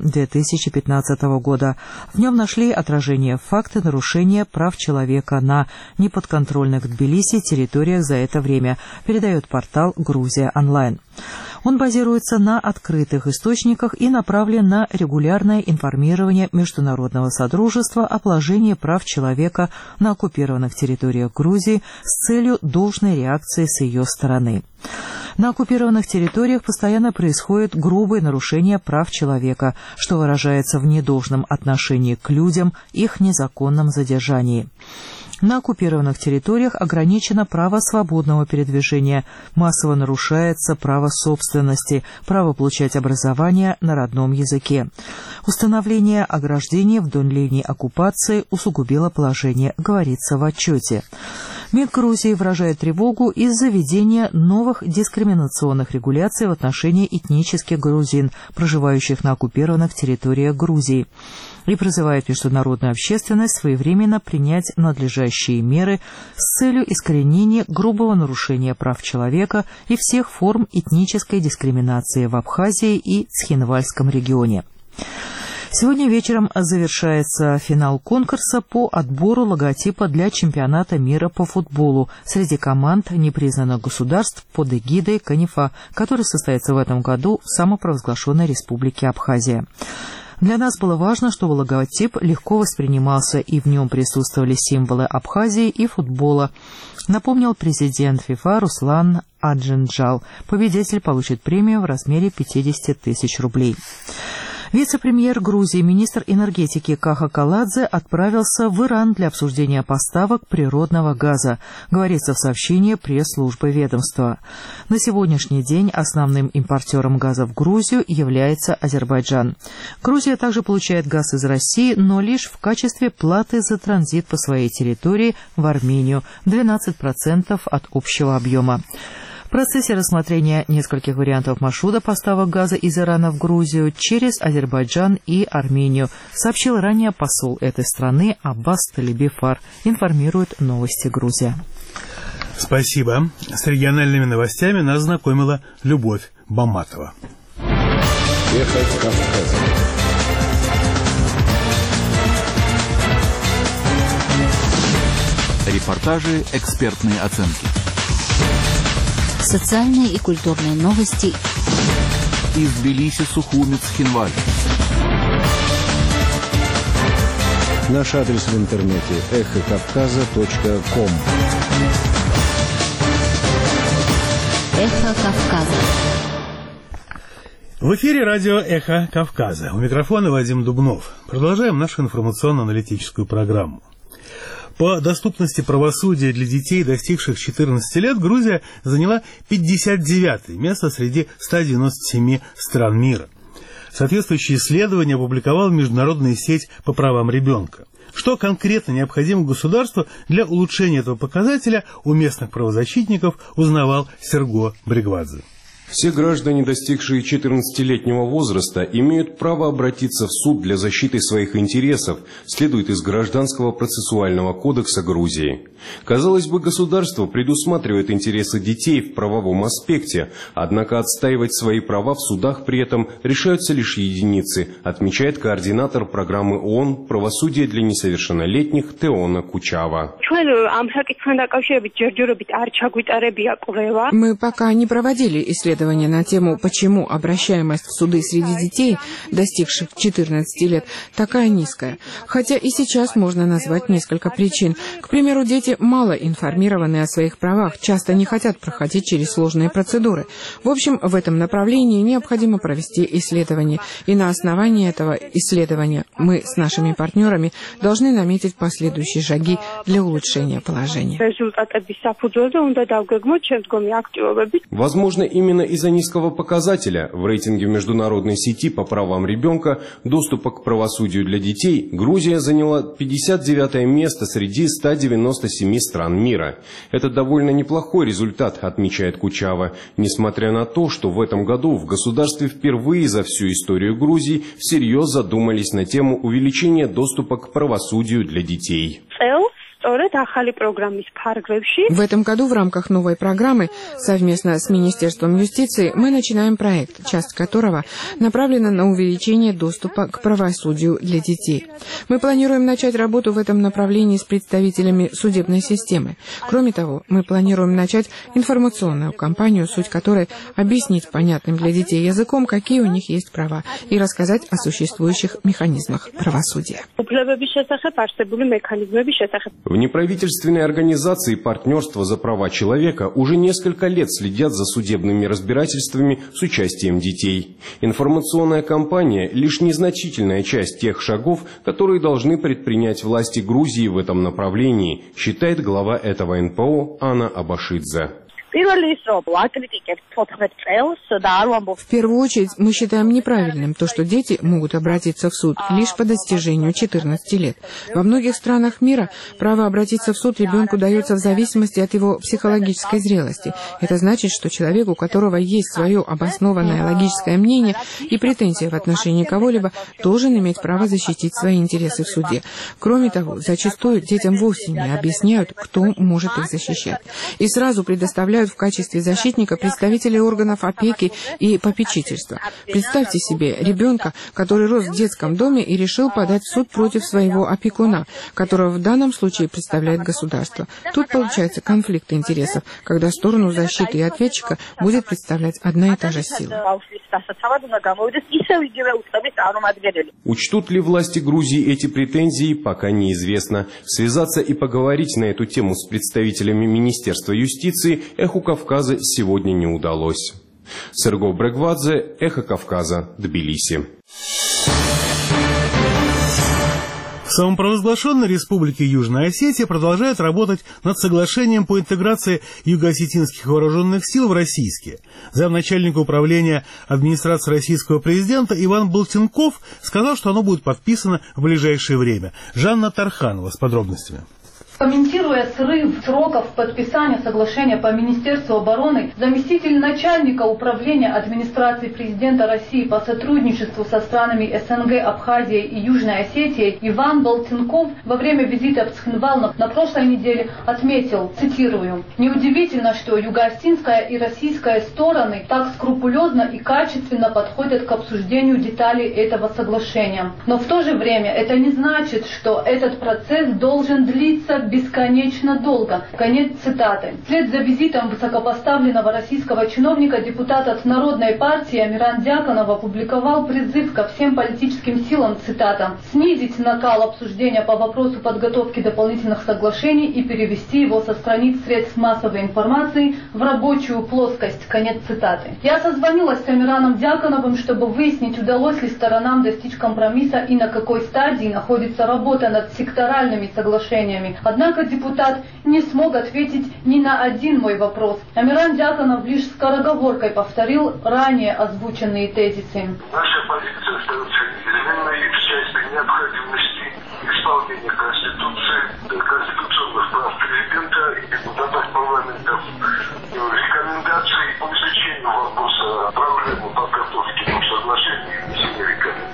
2015 года. В нем нашли отражение факты нарушения прав человека на неподконтрольных Тбилиси территориях за это время, передает портал «Грузия онлайн». Он базируется на открытых источниках и направлен на регулярное информирование международного содружества о положении прав человека на оккупированных территориях Грузии с целью должной реакции с ее стороны. На оккупированных территориях постоянно происходят грубые нарушения прав человека, что выражается в недолжном отношении к людям, их незаконном задержании. На оккупированных территориях ограничено право свободного передвижения, массово нарушается право собственности, право получать образование на родном языке. Установление ограждений вдоль линии оккупации усугубило положение, говорится в отчете. МИД Грузии выражает тревогу из-за введения новых дискриминационных регуляций в отношении этнических грузин, проживающих на оккупированных территориях Грузии, и призывает международную общественность своевременно принять надлежащие меры с целью искоренения грубого нарушения прав человека и всех форм этнической дискриминации в Абхазии и Цхинвальском регионе. Сегодня вечером завершается финал конкурса по отбору логотипа для чемпионата мира по футболу среди команд непризнанных государств под эгидой КНИФА, который состоится в этом году в самопровозглашенной республике Абхазия. Для нас было важно, чтобы логотип легко воспринимался и в нем присутствовали символы Абхазии и футбола, напомнил президент ФИФА Руслан Аджинджал. Победитель получит премию в размере 50 тысяч рублей. Вице-премьер Грузии, министр энергетики Каха Каладзе отправился в Иран для обсуждения поставок природного газа, говорится в сообщении пресс-службы ведомства. На сегодняшний день основным импортером газа в Грузию является Азербайджан. Грузия также получает газ из России, но лишь в качестве платы за транзит по своей территории в Армению, 12% от общего объема. В процессе рассмотрения нескольких вариантов маршрута поставок газа из Ирана в Грузию через Азербайджан и Армению, сообщил ранее посол этой страны Аббас Талибифар, информирует «Новости Грузия». Спасибо. С региональными новостями нас знакомила Любовь Бамматова. Эхо Кавказа. Репортажи, экспертные оценки. Социальные и культурные новости из Тбилиси, Сухуми, Цхинваля. Наш адрес в интернете эхокавказа.ком. Эхо Кавказа. В эфире радио «Эхо Кавказа». У микрофона Вадим Дубнов. Продолжаем нашу информационно-аналитическую программу. По доступности правосудия для детей, достигших 14 лет, Грузия заняла 59-е место среди 197 стран мира. Соответствующее исследование опубликовала международная сеть по правам ребенка. Что конкретно необходимо государству для улучшения этого показателя, у местных правозащитников узнавал Серго Бригвадзе. Все граждане, достигшие 14-летнего возраста, имеют право обратиться в суд для защиты своих интересов, следует из Гражданского процессуального кодекса Грузии. Казалось бы, государство предусматривает интересы детей в правовом аспекте, однако отстаивать свои права в судах при этом решаются лишь единицы, отмечает координатор программы ООН «Правосудие для несовершеннолетних» Теона Кучава. Мы пока не проводили исследования на тему, почему обращаемость в суды среди детей, достигших 14 лет, такая низкая. Хотя и сейчас можно назвать несколько причин. К примеру, дети мало информированы о своих правах, часто не хотят проходить через сложные процедуры. В общем, в этом направлении необходимо провести исследование. И на основании этого исследования мы с нашими партнерами должны наметить последующие шаги для улучшения положения. Возможно, именно из-за низкого показателя в рейтинге международной сети по правам ребенка доступа к правосудию для детей Грузия заняла 59-е место среди 197 стран мира. Это довольно неплохой результат, отмечает Кучава, несмотря на то, что в этом году в государстве впервые за всю историю Грузии всерьез задумались на тему увеличения доступа к правосудию для детей. В этом году в рамках новой программы совместно с Министерством юстиции мы начинаем проект, часть которого направлена на увеличение доступа к правосудию для детей. Мы планируем начать работу в этом направлении с представителями судебной системы. Кроме того, мы планируем начать информационную кампанию, суть которой объяснить понятным для детей языком, какие у них есть права, и рассказать о существующих механизмах правосудия. В неправительственной организации «Партнерство за права человека» уже несколько лет следят за судебными разбирательствами с участием детей. Информационная кампания – лишь незначительная часть тех шагов, которые должны предпринять власти Грузии в этом направлении, считает глава этого НПО Анна Абашидзе. В первую очередь, мы считаем неправильным то, что дети могут обратиться в суд лишь по достижению 14 лет. Во многих странах мира право обратиться в суд ребенку дается в зависимости от его психологической зрелости. Это значит, что человек, у которого есть свое обоснованное логическое мнение и претензия в отношении кого-либо, должен иметь право защитить свои интересы в суде. Кроме того, зачастую детям вовсе не объясняют, кто может их защищать. И сразу предоставляют в качестве защитника представителей органов опеки и попечительства. Представьте себе ребенка, который рос в детском доме и решил подать в суд против своего опекуна, которого в данном случае представляет государство. Тут получается конфликт интересов, когда сторону защиты и ответчика будет представлять одна и та же сила. Учтут ли власти Грузии эти претензии, пока неизвестно. Связаться и поговорить на эту тему с представителями Министерства юстиции «Эху Кавказа» сегодня не удалось. Серго Брегвадзе, «Эхо Кавказа», Тбилиси. В самопровозглашенной Республике Южная Осетия продолжает работать над соглашением по интеграции юго-осетинских вооруженных сил в российские. Замначальника управления администрации российского президента Иван Болтинков сказал, что оно будет подписано в ближайшее время. Жанна Тарханова с подробностями. Комментируя срыв сроков подписания соглашения по Министерству обороны, заместитель начальника управления администрации президента России по сотрудничеству со странами СНГ, Абхазией и Южной Осетией Иван Болтинков во время визита в Цхинвал на прошлой неделе отметил, цитирую, «Неудивительно, что юго-осетинская и российская стороны так скрупулезно и качественно подходят к обсуждению деталей этого соглашения. Но в то же время это не значит, что этот процесс должен длиться бесконечно долго». Конец цитаты. Вслед за визитом высокопоставленного российского чиновника депутат от Народной партии Амиран Дьяконов опубликовал призыв ко всем политическим силам, цитата, «снизить накал обсуждения по вопросу подготовки дополнительных соглашений и перевести его со страниц средств массовой информации в рабочую плоскость». Конец цитаты. Я созвонилась с Амираном Дьяконовым, чтобы выяснить, удалось ли сторонам достичь компромисса и на какой стадии находится работа над секторальными соглашениями. Однако депутат не смог ответить ни на один мой вопрос. Амиран Дьяконов лишь скороговоркой повторил ранее озвученные тезисы. Наша позиция остается неизменной в части необходимости исполнения Конституции, конституционных прав президента и депутатов парламентов, рекомендаций по изучению вопроса проблемы подготовки соглашений и внесения рекомендаций.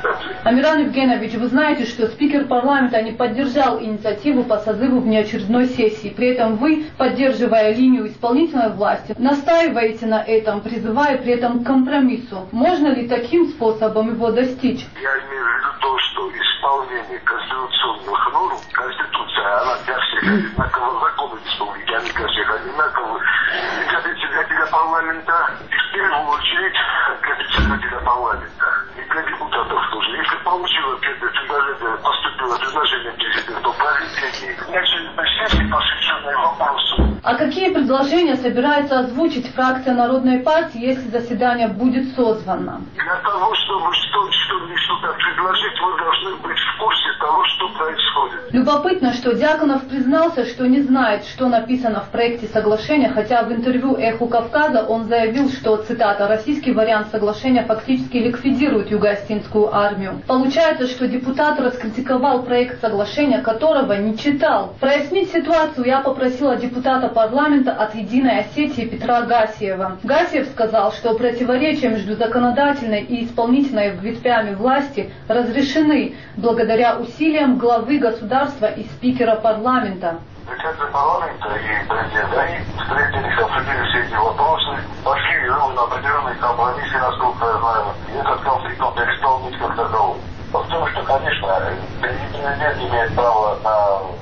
Амиран Евгеньевич, вы знаете, что спикер парламента не поддержал инициативу по созыву внеочередной сессии. При этом вы, поддерживая линию исполнительной власти, настаиваете на этом, призывая при этом к компромиссу. Можно ли таким способом его достичь? Я имею в виду то, что исполнение конституционных норм, Конституция, она для всех одинаково, законы республики, они для всех одинаковы. И для председателя парламента, в первую очередь, для председателя парламента, и для депутатов тоже. Если получилось предложение, поступило предложение президента о проведении внеочередной сессии, посвященной вопросу. А какие предложения собирается озвучить фракция Народной партии, если заседание будет созвано? Для того, чтобы что-то предложить, вы должны быть в курсе того, что происходит. Любопытно, что Дьяконов признался, что не знает, что написано в проекте соглашения, хотя в интервью «Эху Кавказа» он заявил, что, цитата, «российский вариант соглашения фактически ликвидирует юго-осетинскую армию». Получается, что депутат раскритиковал проект соглашения, которого не читал. Прояснить ситуацию я попросила депутата парламента от «Единой Осетии» Петра Гасиева. Гасиев сказал, что противоречия между законодательной и исполнительной ветвями власти разрешены благодаря усилиям главы государства и спикера парламента. Председатель парламента и президент, они встретились, обсудили все эти вопросы, пошли ровно определенные компромиссы, насколько я знаю, и этот конфликт он перестал быть как таковым. Потому что, конечно, президент имеет право на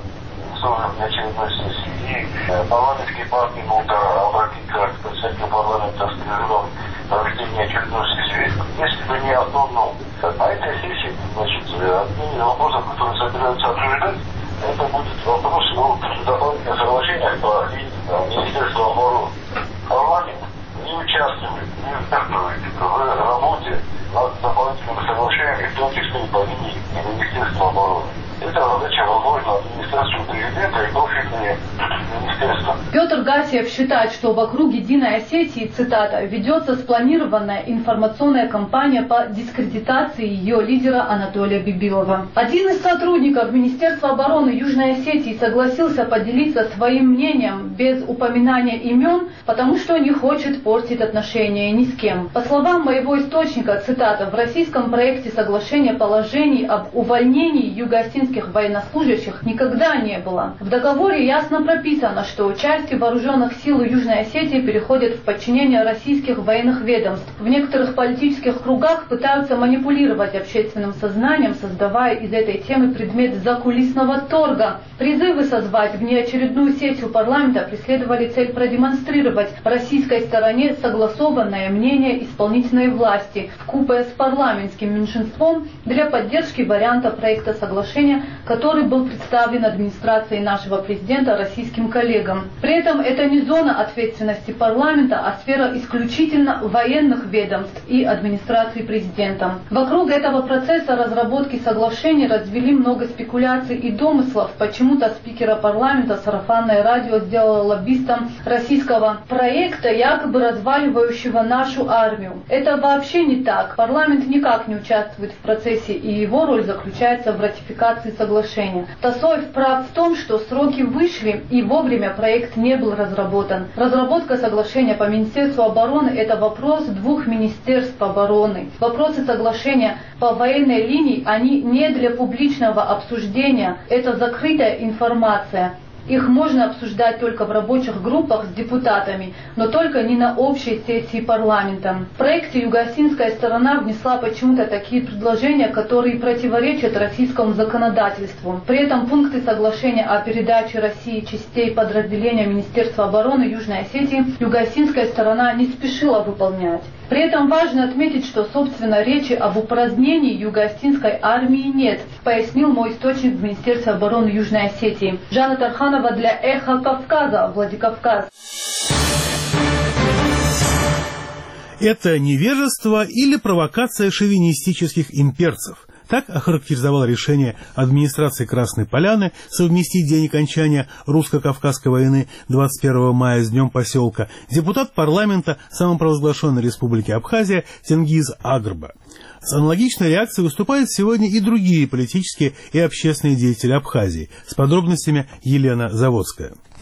очередной сессии, и парламентские партии могут обратиться к председателю парламента с призывом проведения очередной сессии. Если бы не одно, а этой сессии, значит, одним из вопросов, которые собираются обсуждать, это будет вопрос о дополнительных соглашениях по Министерству обороны. Парламент не участвует, не участвует в работе над дополнительными соглашениями, в том числе и по линии Министерства обороны. Это задача возложена администрацию президента и профильные министерства. Петр Гасиев считает, что вокруг Единой Осетии, цитата, ведется спланированная информационная кампания по дискредитации ее лидера Анатолия Бибилова. Один из сотрудников Министерства обороны Южной Осетии согласился поделиться своим мнением без упоминания имен, потому что не хочет портить отношения ни с кем. По словам моего источника, цитата, в российском проекте соглашения положений об увольнении юго-осетинских военнослужащих никогда не было. В договоре ясно прописано, что части вооруженных сил Южной Осетии переходят в подчинение российских военных ведомств. В некоторых политических кругах пытаются манипулировать общественным сознанием, создавая из этой темы предмет закулисного торга. Призывы созвать внеочередную сессию парламента преследовали цель продемонстрировать российской стороне согласованное мнение исполнительной власти вкупе с парламентским меньшинством для поддержки варианта проекта соглашения, который был представлен администрацией нашего президента российским коллегам. При этом это не зона ответственности парламента, а сфера исключительно военных ведомств и администрации президента. Вокруг этого процесса разработки соглашений развели много спекуляций и домыслов. Почему-то спикера парламента сарафанное радио сделало лоббистом российского проекта, якобы разваливающего нашу армию. Это вообще не так. Парламент никак не участвует в процессе, и его роль заключается в ратификации соглашения. Тасоев прав в том, что сроки вышли и вовремя проект не был разработан. Разработка соглашения по Министерству обороны – это вопрос двух министерств обороны. Вопросы соглашения по военной линии, они не для публичного обсуждения, это закрытая информация. Их можно обсуждать только в рабочих группах с депутатами, но только не на общей сессии парламента. В проекте юго-осетинская сторона внесла почему-то такие предложения, которые противоречат российскому законодательству. При этом пункты соглашения о передаче России частей подразделения Министерства обороны Южной Осетии юго-осетинская сторона не спешила выполнять. При этом важно отметить, что, собственно, речи об упразднении юго-осетинской армии нет, пояснил мой источник в Министерстве обороны Южной Осетии. Жанна Тарханова для «Эхо Кавказа», Владикавказ. Это невежество или провокация шовинистических имперцев? Так охарактеризовал решение администрации Красной Поляны совместить день окончания русско-кавказской войны 21 мая с Днем поселка депутат парламента самопровозглашенной республики Абхазия Тенгиз Агрба. С аналогичной реакцией выступают сегодня и другие политические и общественные деятели Абхазии. С подробностями Елена Заводская.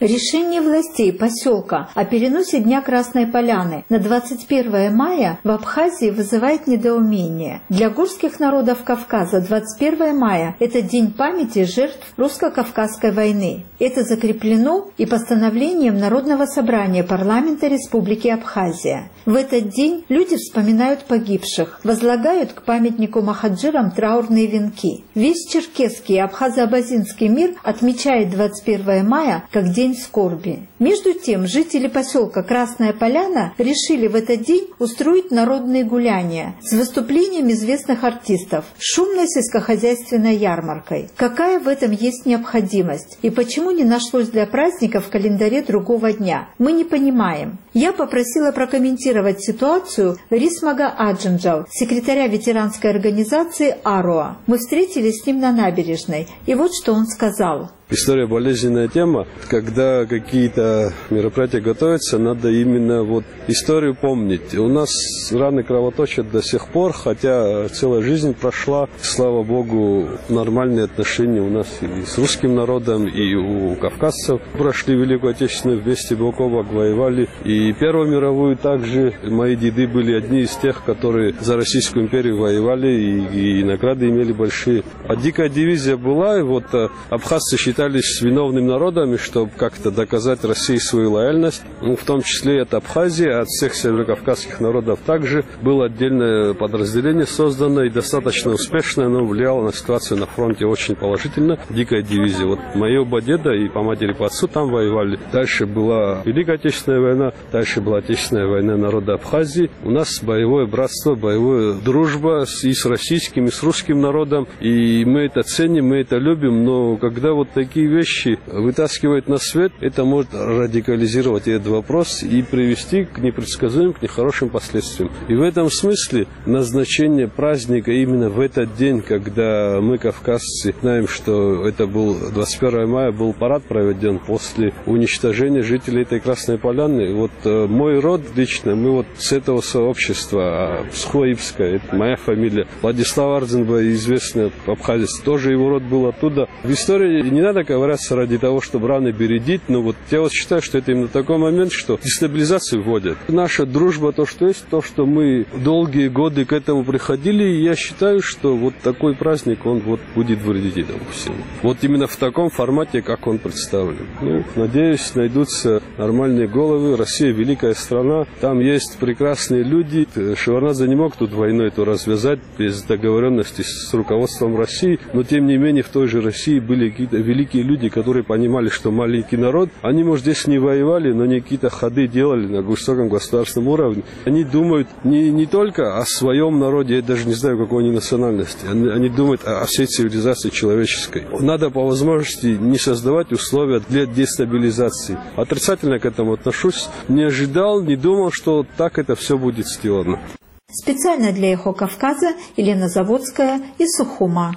Решение властей поселка о переносе Дня Красной Поляны на 21 мая в Абхазии вызывает недоумение. Для горских народов Кавказа 21 мая – это день памяти жертв русско-кавказской войны. Это закреплено и постановлением Народного собрания парламента Республики Абхазия. В этот день люди вспоминают погибших, возлагают к памятнику махаджирам траурные венки. Весь черкесский и абхазо-абазинский мир отмечает 21 мая как день скорби. Между тем, жители поселка Красная Поляна решили в этот день устроить народные гуляния с выступлением известных артистов, шумной сельскохозяйственной ярмаркой. Какая в этом есть необходимость? И почему не нашлось для праздника в календаре другого дня? Мы не понимаем. Я попросила прокомментировать ситуацию Рисмага Аджинджал, секретаря ветеранской организации «Аруа». Мы встретились с ним на набережной, и вот что он сказал. История болезненная тема. Когда какие-то мероприятия готовятся, надо именно историю помнить. У нас раны кровоточат до сих пор, хотя целая жизнь прошла. Слава Богу, нормальные отношения у нас и с русским народом, и у кавказцев. Прошли Великую Отечественную вместе, бок о бок воевали. И Первую мировую также. Мои деды были одни из тех, которые за Российскую империю воевали и награды имели большие. А дикая дивизия была, и абхазцы считались виновным народами, чтобы как-то доказать России свою лояльность. В том числе от Абхазии, от всех северокавказских народов также было отдельное подразделение создано и достаточно успешное, оно влияло на ситуацию на фронте очень положительно. Дикая дивизия. Мои оба деда и по матери, и по отцу там воевали. Дальше была Великая Отечественная война, дальше была Отечественная война народа Абхазии. У нас боевое братство, боевая дружба и с российским, и с русским народом. И мы это ценим, мы это любим, но когда такие вещи вытаскивают на свет, это может радикализировать этот вопрос и привести к непредсказуемым, к нехорошим последствиям. И в этом смысле назначение праздника именно в этот день, когда мы, кавказцы, знаем, что это был 21 мая, был парад проведен после уничтожения жителей этой Красной Поляны. Мой род лично, мы с этого сообщества, Схоипская, это моя фамилия, Владислав Арзенбай, известный абхазец, тоже его род был оттуда. В истории не надо ковыряться ради того, чтобы раны бередить, но я считаю, что это именно такой момент, что дестабилизацию вводят. Наша дружба, то, что есть, то, что мы долгие годы к этому приходили, и я считаю, что такой праздник, он будет вредить этому всему. Именно в таком формате, как он представлен. Надеюсь, найдутся нормальные головы. Россия великая страна, там есть прекрасные люди. Шеварднадзе не мог тут войну эту развязать без договоренности с руководством России, но тем не менее в той же России были какие-то великие люди, которые понимали, что маленький народ, они, может, здесь не воевали, но они какие-то ходы делали на высоком государственном уровне. Они думают не только о своем народе, я даже не знаю, какой они национальности, они думают о всей цивилизации человеческой. Надо по возможности не создавать условия для дестабилизации. Отрицательно к этому отношусь. Не ожидал, не думал, что так это все будет сделано. Специально для «Эхо Кавказа» Елена Заводская из Сухума.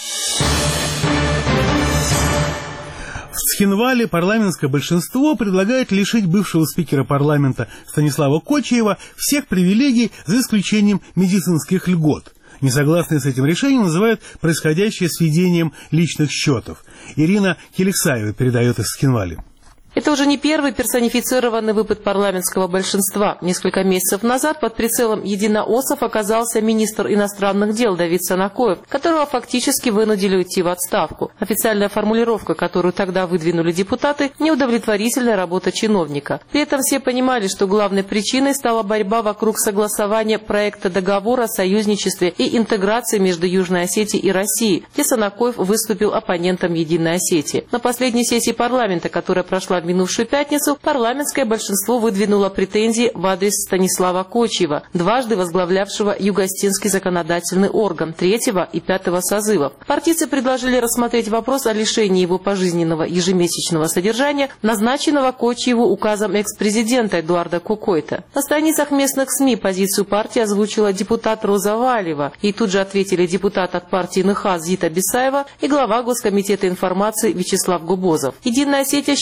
В Цхинвале парламентское большинство предлагает лишить бывшего спикера парламента Станислава Кочиева всех привилегий за исключением медицинских льгот. Несогласные с этим решением называют происходящее сведением личных счетов. Ирина Келексаева передает из Цхинвали. Это уже не первый персонифицированный выпад парламентского большинства. Несколько месяцев назад под прицелом единоосов оказался министр иностранных дел Давид Санакоев, которого фактически вынудили уйти в отставку. Официальная формулировка, которую тогда выдвинули депутаты, неудовлетворительная работа чиновника. При этом все понимали, что главной причиной стала борьба вокруг согласования проекта договора о союзничестве и интеграции между Южной Осетией и Россией, где Санакоев выступил оппонентом Единой Осетии. На последней сессии парламента, которая прошла в минувшую пятницу, парламентское большинство выдвинуло претензии в адрес Станислава Кочиева, дважды возглавлявшего Юго-Осетинский законодательный орган 3-го и 5-го созывов. Партийцы предложили рассмотреть вопрос о лишении его пожизненного ежемесячного содержания, назначенного Кочиеву указом экс-президента Эдуарда Кукойта. На страницах местных СМИ позицию партии озвучила депутат Роза Валева. И тут же ответили депутат от партии НХАС Зита Бесаева и глава Госкомитета информации Вячеслав Губозов. Единая Осетия считает, что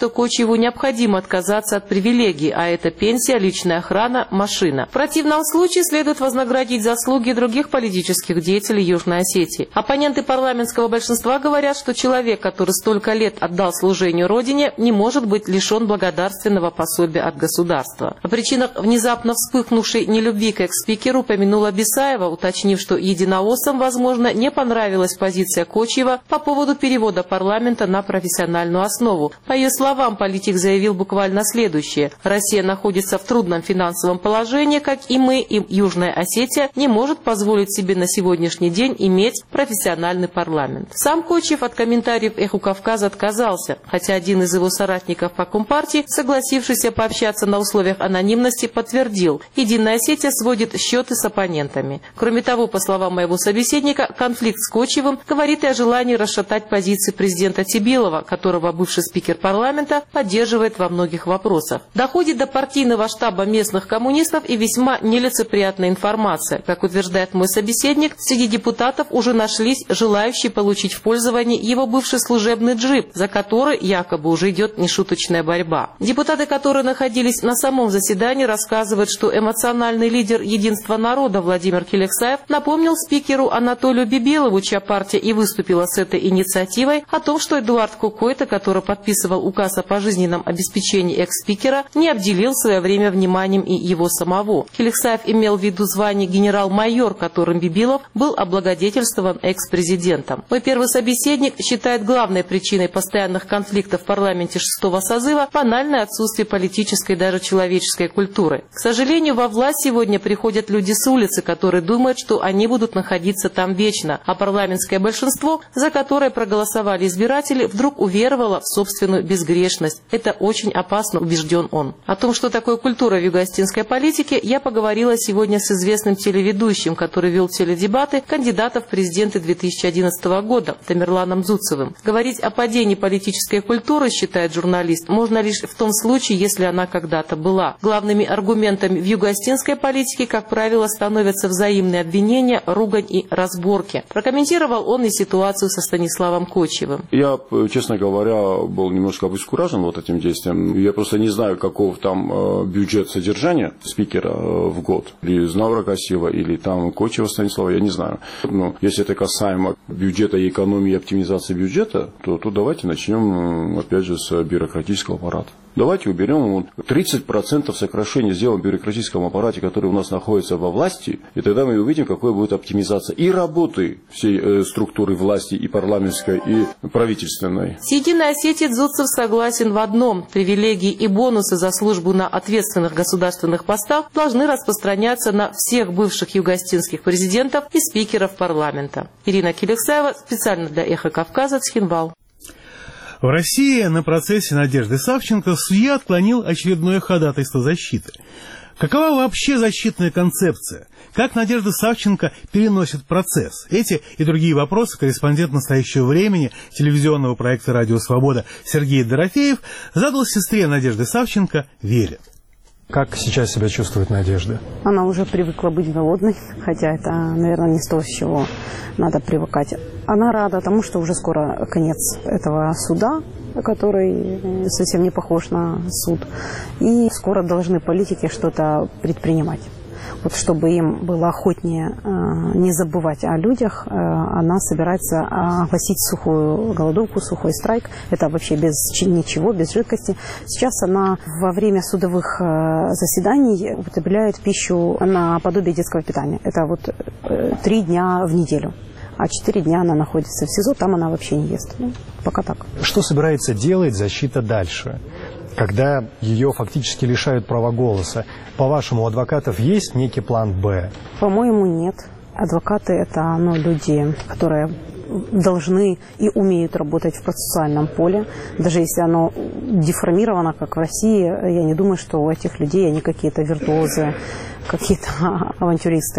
что Кочиеву необходимо отказаться от привилегий, а это пенсия, личная охрана, машина. В противном случае следует вознаградить заслуги других политических деятелей Южной Осетии. Оппоненты парламентского большинства говорят, что человек, который столько лет отдал служению Родине, не может быть лишен благодарственного пособия от государства. О причинах внезапно вспыхнувшей нелюбви к экс-спикеру упомянула Бисаева, уточнив, что единоосам, возможно, не понравилась позиция Кочиева по поводу перевода парламента на профессиональную основу. По ее словам, политик заявил буквально следующее: «Россия находится в трудном финансовом положении, как и мы, и Южная Осетия не может позволить себе на сегодняшний день иметь профессиональный парламент». Сам Кочиев от комментариев «Эху Кавказа» отказался, хотя один из его соратников по Компартии, согласившийся пообщаться на условиях анонимности, подтвердил: «Единая Осетия сводит счеты с оппонентами». Кроме того, по словам моего собеседника, конфликт с Кочиевым говорит и о желании расшатать позиции президента Тибилова, которого бывший спикер парламента поддерживает во многих вопросах. Доходит до партийного штаба местных коммунистов и весьма нелицеприятная информация. Как утверждает мой собеседник, среди депутатов уже нашлись желающие получить в пользование его бывший служебный джип, за который якобы уже идет нешуточная борьба. Депутаты, которые находились на самом заседании, рассказывают, что эмоциональный лидер Единства народа Владимир Килексаев напомнил спикеру Анатолию Бибилову, чья партия и выступила с этой инициативой, о том, что Эдуард Кукойто, который подписывал указ о пожизненном обеспечении экс-спикера, не обделил в свое время вниманием и его самого. Килексаев имел в виду звание генерал-майор, которым Бибилов был облагодетельствован экс-президентом. Мой первый собеседник считает главной причиной постоянных конфликтов в парламенте 6-го созыва банальное отсутствие политической и даже человеческой культуры. К сожалению, во власть сегодня приходят люди с улицы, которые думают, что они будут находиться там вечно, а парламентское большинство, за которое проголосовали избиратели, вдруг уверовало в собственную безгрешность. Это очень опасно, убежден он. О том, что такое культура в юго-осетинской политике, я поговорила сегодня с известным телеведущим, который вел теледебаты кандидатов в президенты 2011 года, Тамерланом Зуцевым. Говорить о падении политической культуры, считает журналист, можно лишь в том случае, если она когда-то была. Главными аргументами в юго-осетинской политике, как правило, становятся взаимные обвинения, ругань и разборки. Прокомментировал он и ситуацию со Станиславом Кочиевым. Я, честно говоря, был немножко обескуражен вот этим действием. Я просто не знаю, каков там бюджет содержания спикера в год. Или Знавра Касьева, или там Кочиева Станислава, я не знаю. Но если это касаемо бюджета и экономии и оптимизации бюджета, то давайте начнем, опять же, с бюрократического аппарата. Давайте уберем 30% сокращения, сделаем в бюрократическом аппарате, который у нас находится во власти, и тогда мы увидим, какой будет оптимизация и работы всей структуры власти, и парламентской, и правительственной. С Единой Осетией Зуцев согласен в одном: привилегии и бонусы за службу на ответственных государственных постах должны распространяться на всех бывших юго-осетинских президентов и спикеров парламента. Ирина Килексаева, специально для «Эхо Кавказа», Цхинвал. В России на процессе Надежды Савченко судья отклонил очередное ходатайство защиты. Какова вообще защитная концепция? Как Надежда Савченко переносит процесс? Эти и другие вопросы корреспондент «Настоящего времени» телевизионного проекта «Радио Свобода» Сергей Дорофеев задал сестре Надежды Савченко Вере. Как сейчас себя чувствует Надежда? Она уже привыкла быть голодной, хотя это, наверное, не с того, с чего надо привыкать. Она рада тому, что уже скоро конец этого суда, который совсем не похож на суд. И скоро должны политики что-то предпринимать. Вот чтобы им было охотнее не забывать о людях, она собирается огласить сухую голодовку, сухой страйк. Это вообще без ничего, без жидкости. Сейчас она во время судовых заседаний употребляет пищу наподобие детского питания. Это вот 3 дня в неделю. А 4 дня она находится в СИЗО, там она вообще не ест. Ну, пока так. Что собирается делать защита дальше, когда ее фактически лишают права голоса? По-вашему, у адвокатов есть некий план «Б»? По-моему, нет. Адвокаты – это люди, которые должны и умеют работать в процессуальном поле. Даже если оно деформировано, как в России, я не думаю, что у этих людей они какие-то виртуозы, какие-то авантюристы.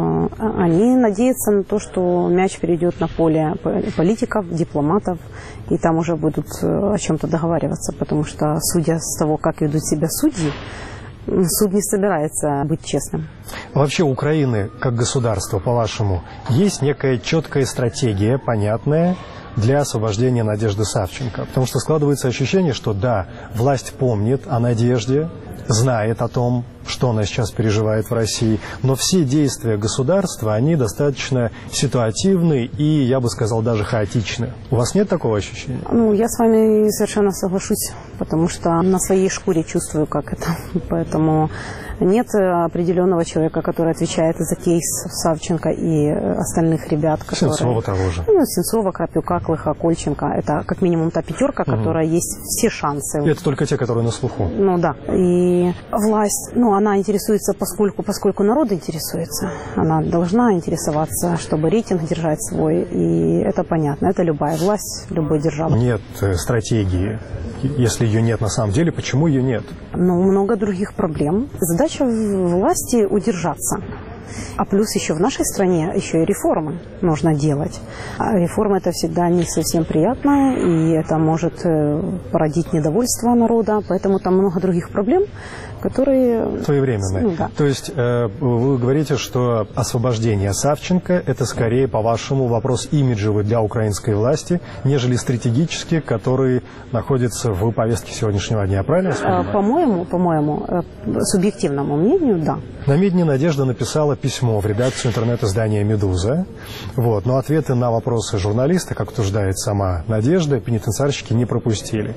Они надеются на то, что мяч перейдет на поле политиков, дипломатов, и там уже будут о чем-то договариваться, потому что, судя с того, как ведут себя судьи, суд не собирается быть честным. Вообще у Украины, как государства, по-вашему, есть некая четкая стратегия, понятная, для освобождения Надежды Савченко. Потому что складывается ощущение, что да, власть помнит о Надежде, знает о том, что она сейчас переживает в России, но все действия государства, они достаточно ситуативны и, я бы сказал, даже хаотичны. У вас нет такого ощущения? Ну, я с вами совершенно соглашусь, потому что на своей шкуре чувствую, как это. Поэтому нет определенного человека, который отвечает за кейс Савченко и остальных ребят, которые... Сенцова того же. Ну, Сенцова, Крапюка, Клыха, Кольченко. Это как минимум та пятерка, которая есть все шансы. И это только те, которые на слуху. Ну да. И власть, она интересуется, поскольку народ интересуется. Она должна интересоваться, чтобы рейтинг держать свой. И это понятно. Это любая власть, любой державы. Нет стратегии. Если ее нет на самом деле, почему ее нет? Ну, много других проблем. Задача власти удержаться. А плюс еще в нашей стране еще и реформы нужно делать. А реформа это всегда не совсем приятно, и это может породить недовольство народа, поэтому там много других проблем, которые... Своевременные. Ну, да. То есть вы говорите, что освобождение Савченко это скорее, по-вашему, вопрос имиджевый для украинской власти, нежели стратегический, который находится в повестке сегодняшнего дня, правильно я понимаю? По-моему, субъективному мнению, да. На Медне Надежда написала письмо в редакцию интернет-издания «Медуза». Но ответы на вопросы журналиста, как утверждает сама Надежда, пенитенциарщики не пропустили.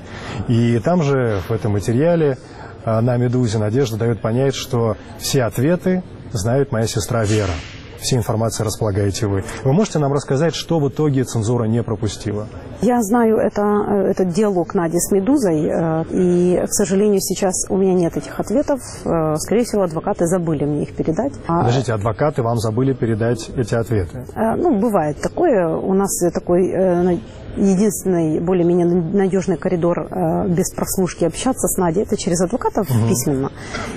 И там же, в этом материале, на «Медузе» Надежда дает понять, что все ответы знает моя сестра Вера. Всей информацией располагаете вы. Вы можете нам рассказать, что в итоге цензура не пропустила? Я знаю этот диалог Нади с «Медузой», и, к сожалению, сейчас у меня нет этих ответов. Скорее всего, адвокаты забыли мне их передать. Подождите, адвокаты вам забыли передать эти ответы? Бывает такое. У нас такой единственный более-менее надежный коридор без прослушки общаться с Надей — это через адвокатов письменно.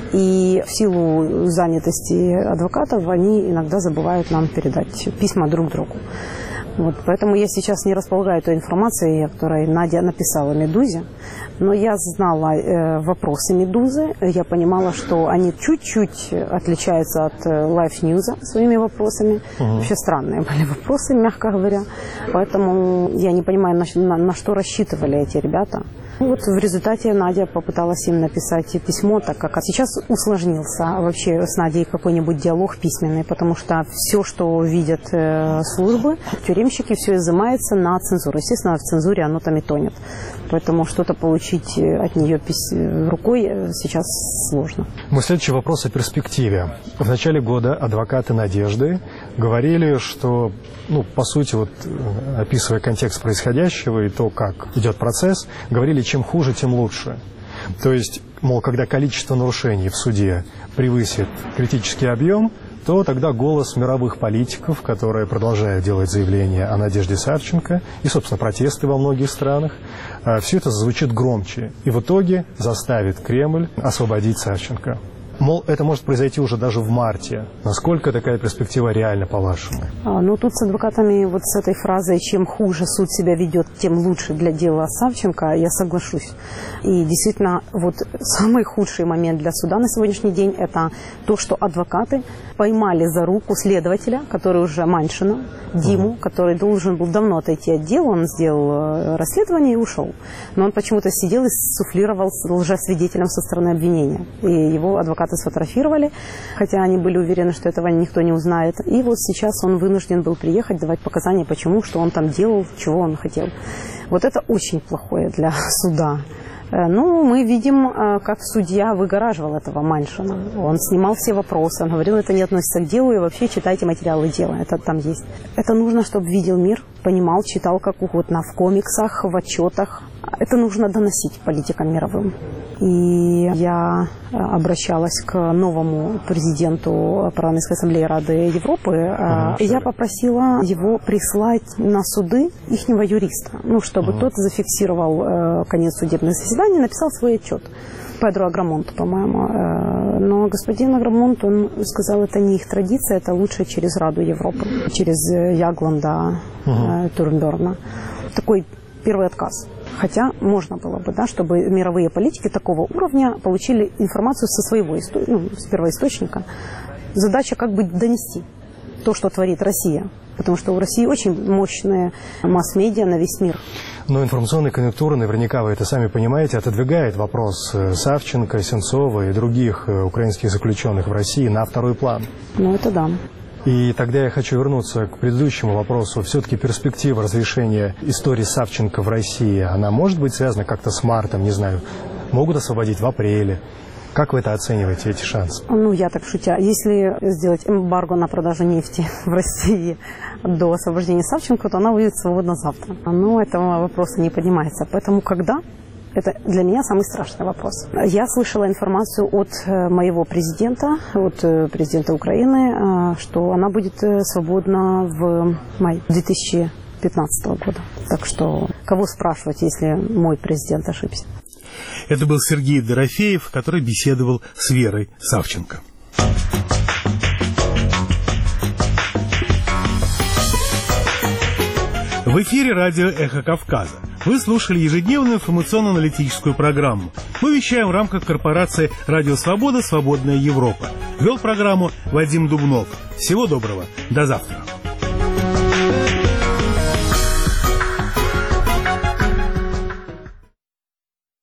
И в силу занятости адвокатов они иногда забывают нам передать письма друг другу. Поэтому я сейчас не располагаю той информацией, которую Надя написала «Медузе», но я знала вопросы «Медузы», я понимала, что они чуть-чуть отличаются от Life News своими вопросами. Вообще странные были вопросы, мягко говоря. Поэтому я не понимаю, на что рассчитывали эти ребята. В результате Надя попыталась им написать письмо, так как сейчас усложнился вообще с Надей какой-нибудь диалог письменный, потому что все, что видят службы, тюремщики, все изымается на цензуру. Естественно, в цензуре оно там и тонет. Поэтому что-то получить от нее рукой сейчас сложно. Мой следующий вопрос о перспективе. В начале года адвокаты Надежды говорили, что, по сути, описывая контекст происходящего и то, как идет процесс, говорили, чем хуже, тем лучше. То есть, когда количество нарушений в суде превысит критический объем, то тогда голос мировых политиков, которые продолжают делать заявления о Надежде Савченко и, собственно, протесты во многих странах, все это зазвучит громче и в итоге заставит Кремль освободить Савченко. Это может произойти уже даже в марте. Насколько такая перспектива реальна, по-вашему? Тут с адвокатами с этой фразой «чем хуже суд себя ведет, тем лучше для дела Савченко» я соглашусь. И действительно, самый худший момент для суда на сегодняшний день – это то, что адвокаты поймали за руку следователя, который уже Маньшина, Диму, который должен был давно отойти от дела, он сделал расследование и ушел. Но он почему-то сидел и суфлировал лжесвидетелем со стороны обвинения. И его адвокаты сфотографировали, хотя они были уверены, что этого никто не узнает. И сейчас он вынужден был приехать, давать показания, почему, что он там делал, чего он хотел. Это очень плохое для суда. Мы видим, как судья выгораживал этого Маньшина. Он снимал все вопросы, он говорил, это не относится к делу, и вообще читайте материалы дела, это там есть. Это нужно, чтобы видел мир, понимал, читал как угодно, в комиксах, в отчетах. Это нужно доносить политикам мировым. И я обращалась к новому президенту Парламентской ассамблеи Рады Европы. Я попросила его прислать на суды ихнего юриста, чтобы тот зафиксировал конец судебных заседаний, написал свой отчет. Педро Аграмонт, по-моему. Но господин Аграмонт, он сказал, это не их традиция, это лучше через Раду Европы, через Ягланда, Турнберна. Такой первый отказ. Хотя можно было бы, чтобы мировые политики такого уровня получили информацию со своего с первоисточника. Задача донести то, что творит Россия Потому что у России очень мощные масс-медиа на весь мир. Но информационная конъюнктура, наверняка вы это сами понимаете, отодвигает вопрос Савченко, Сенцова и других украинских заключенных в России на второй план. Ну, это да. И тогда я хочу вернуться к предыдущему вопросу. Все-таки перспектива разрешения истории Савченко в России, она может быть связана как-то с мартом, не знаю, могут освободить в апреле? Как вы это оцениваете, эти шансы? Ну, я так шутя. Если сделать эмбарго на продажу нефти в России до освобождения Савченко, то она выйдет свободно завтра. Но этого вопроса не поднимается. Поэтому когда? Это для меня самый страшный вопрос. Я слышала информацию от моего президента, от президента Украины, что она будет свободна в мае 2015 года. Так что кого спрашивать, если мой президент ошибся? Это был Сергей Дорофеев, который беседовал с Верой Савченко. В эфире радио «Эхо Кавказа». Вы слушали ежедневную информационно-аналитическую программу. Мы вещаем в рамках корпорации «Радио Свобода. Свободная Европа». Вел программу Вадим Дубнов. Всего доброго. До завтра.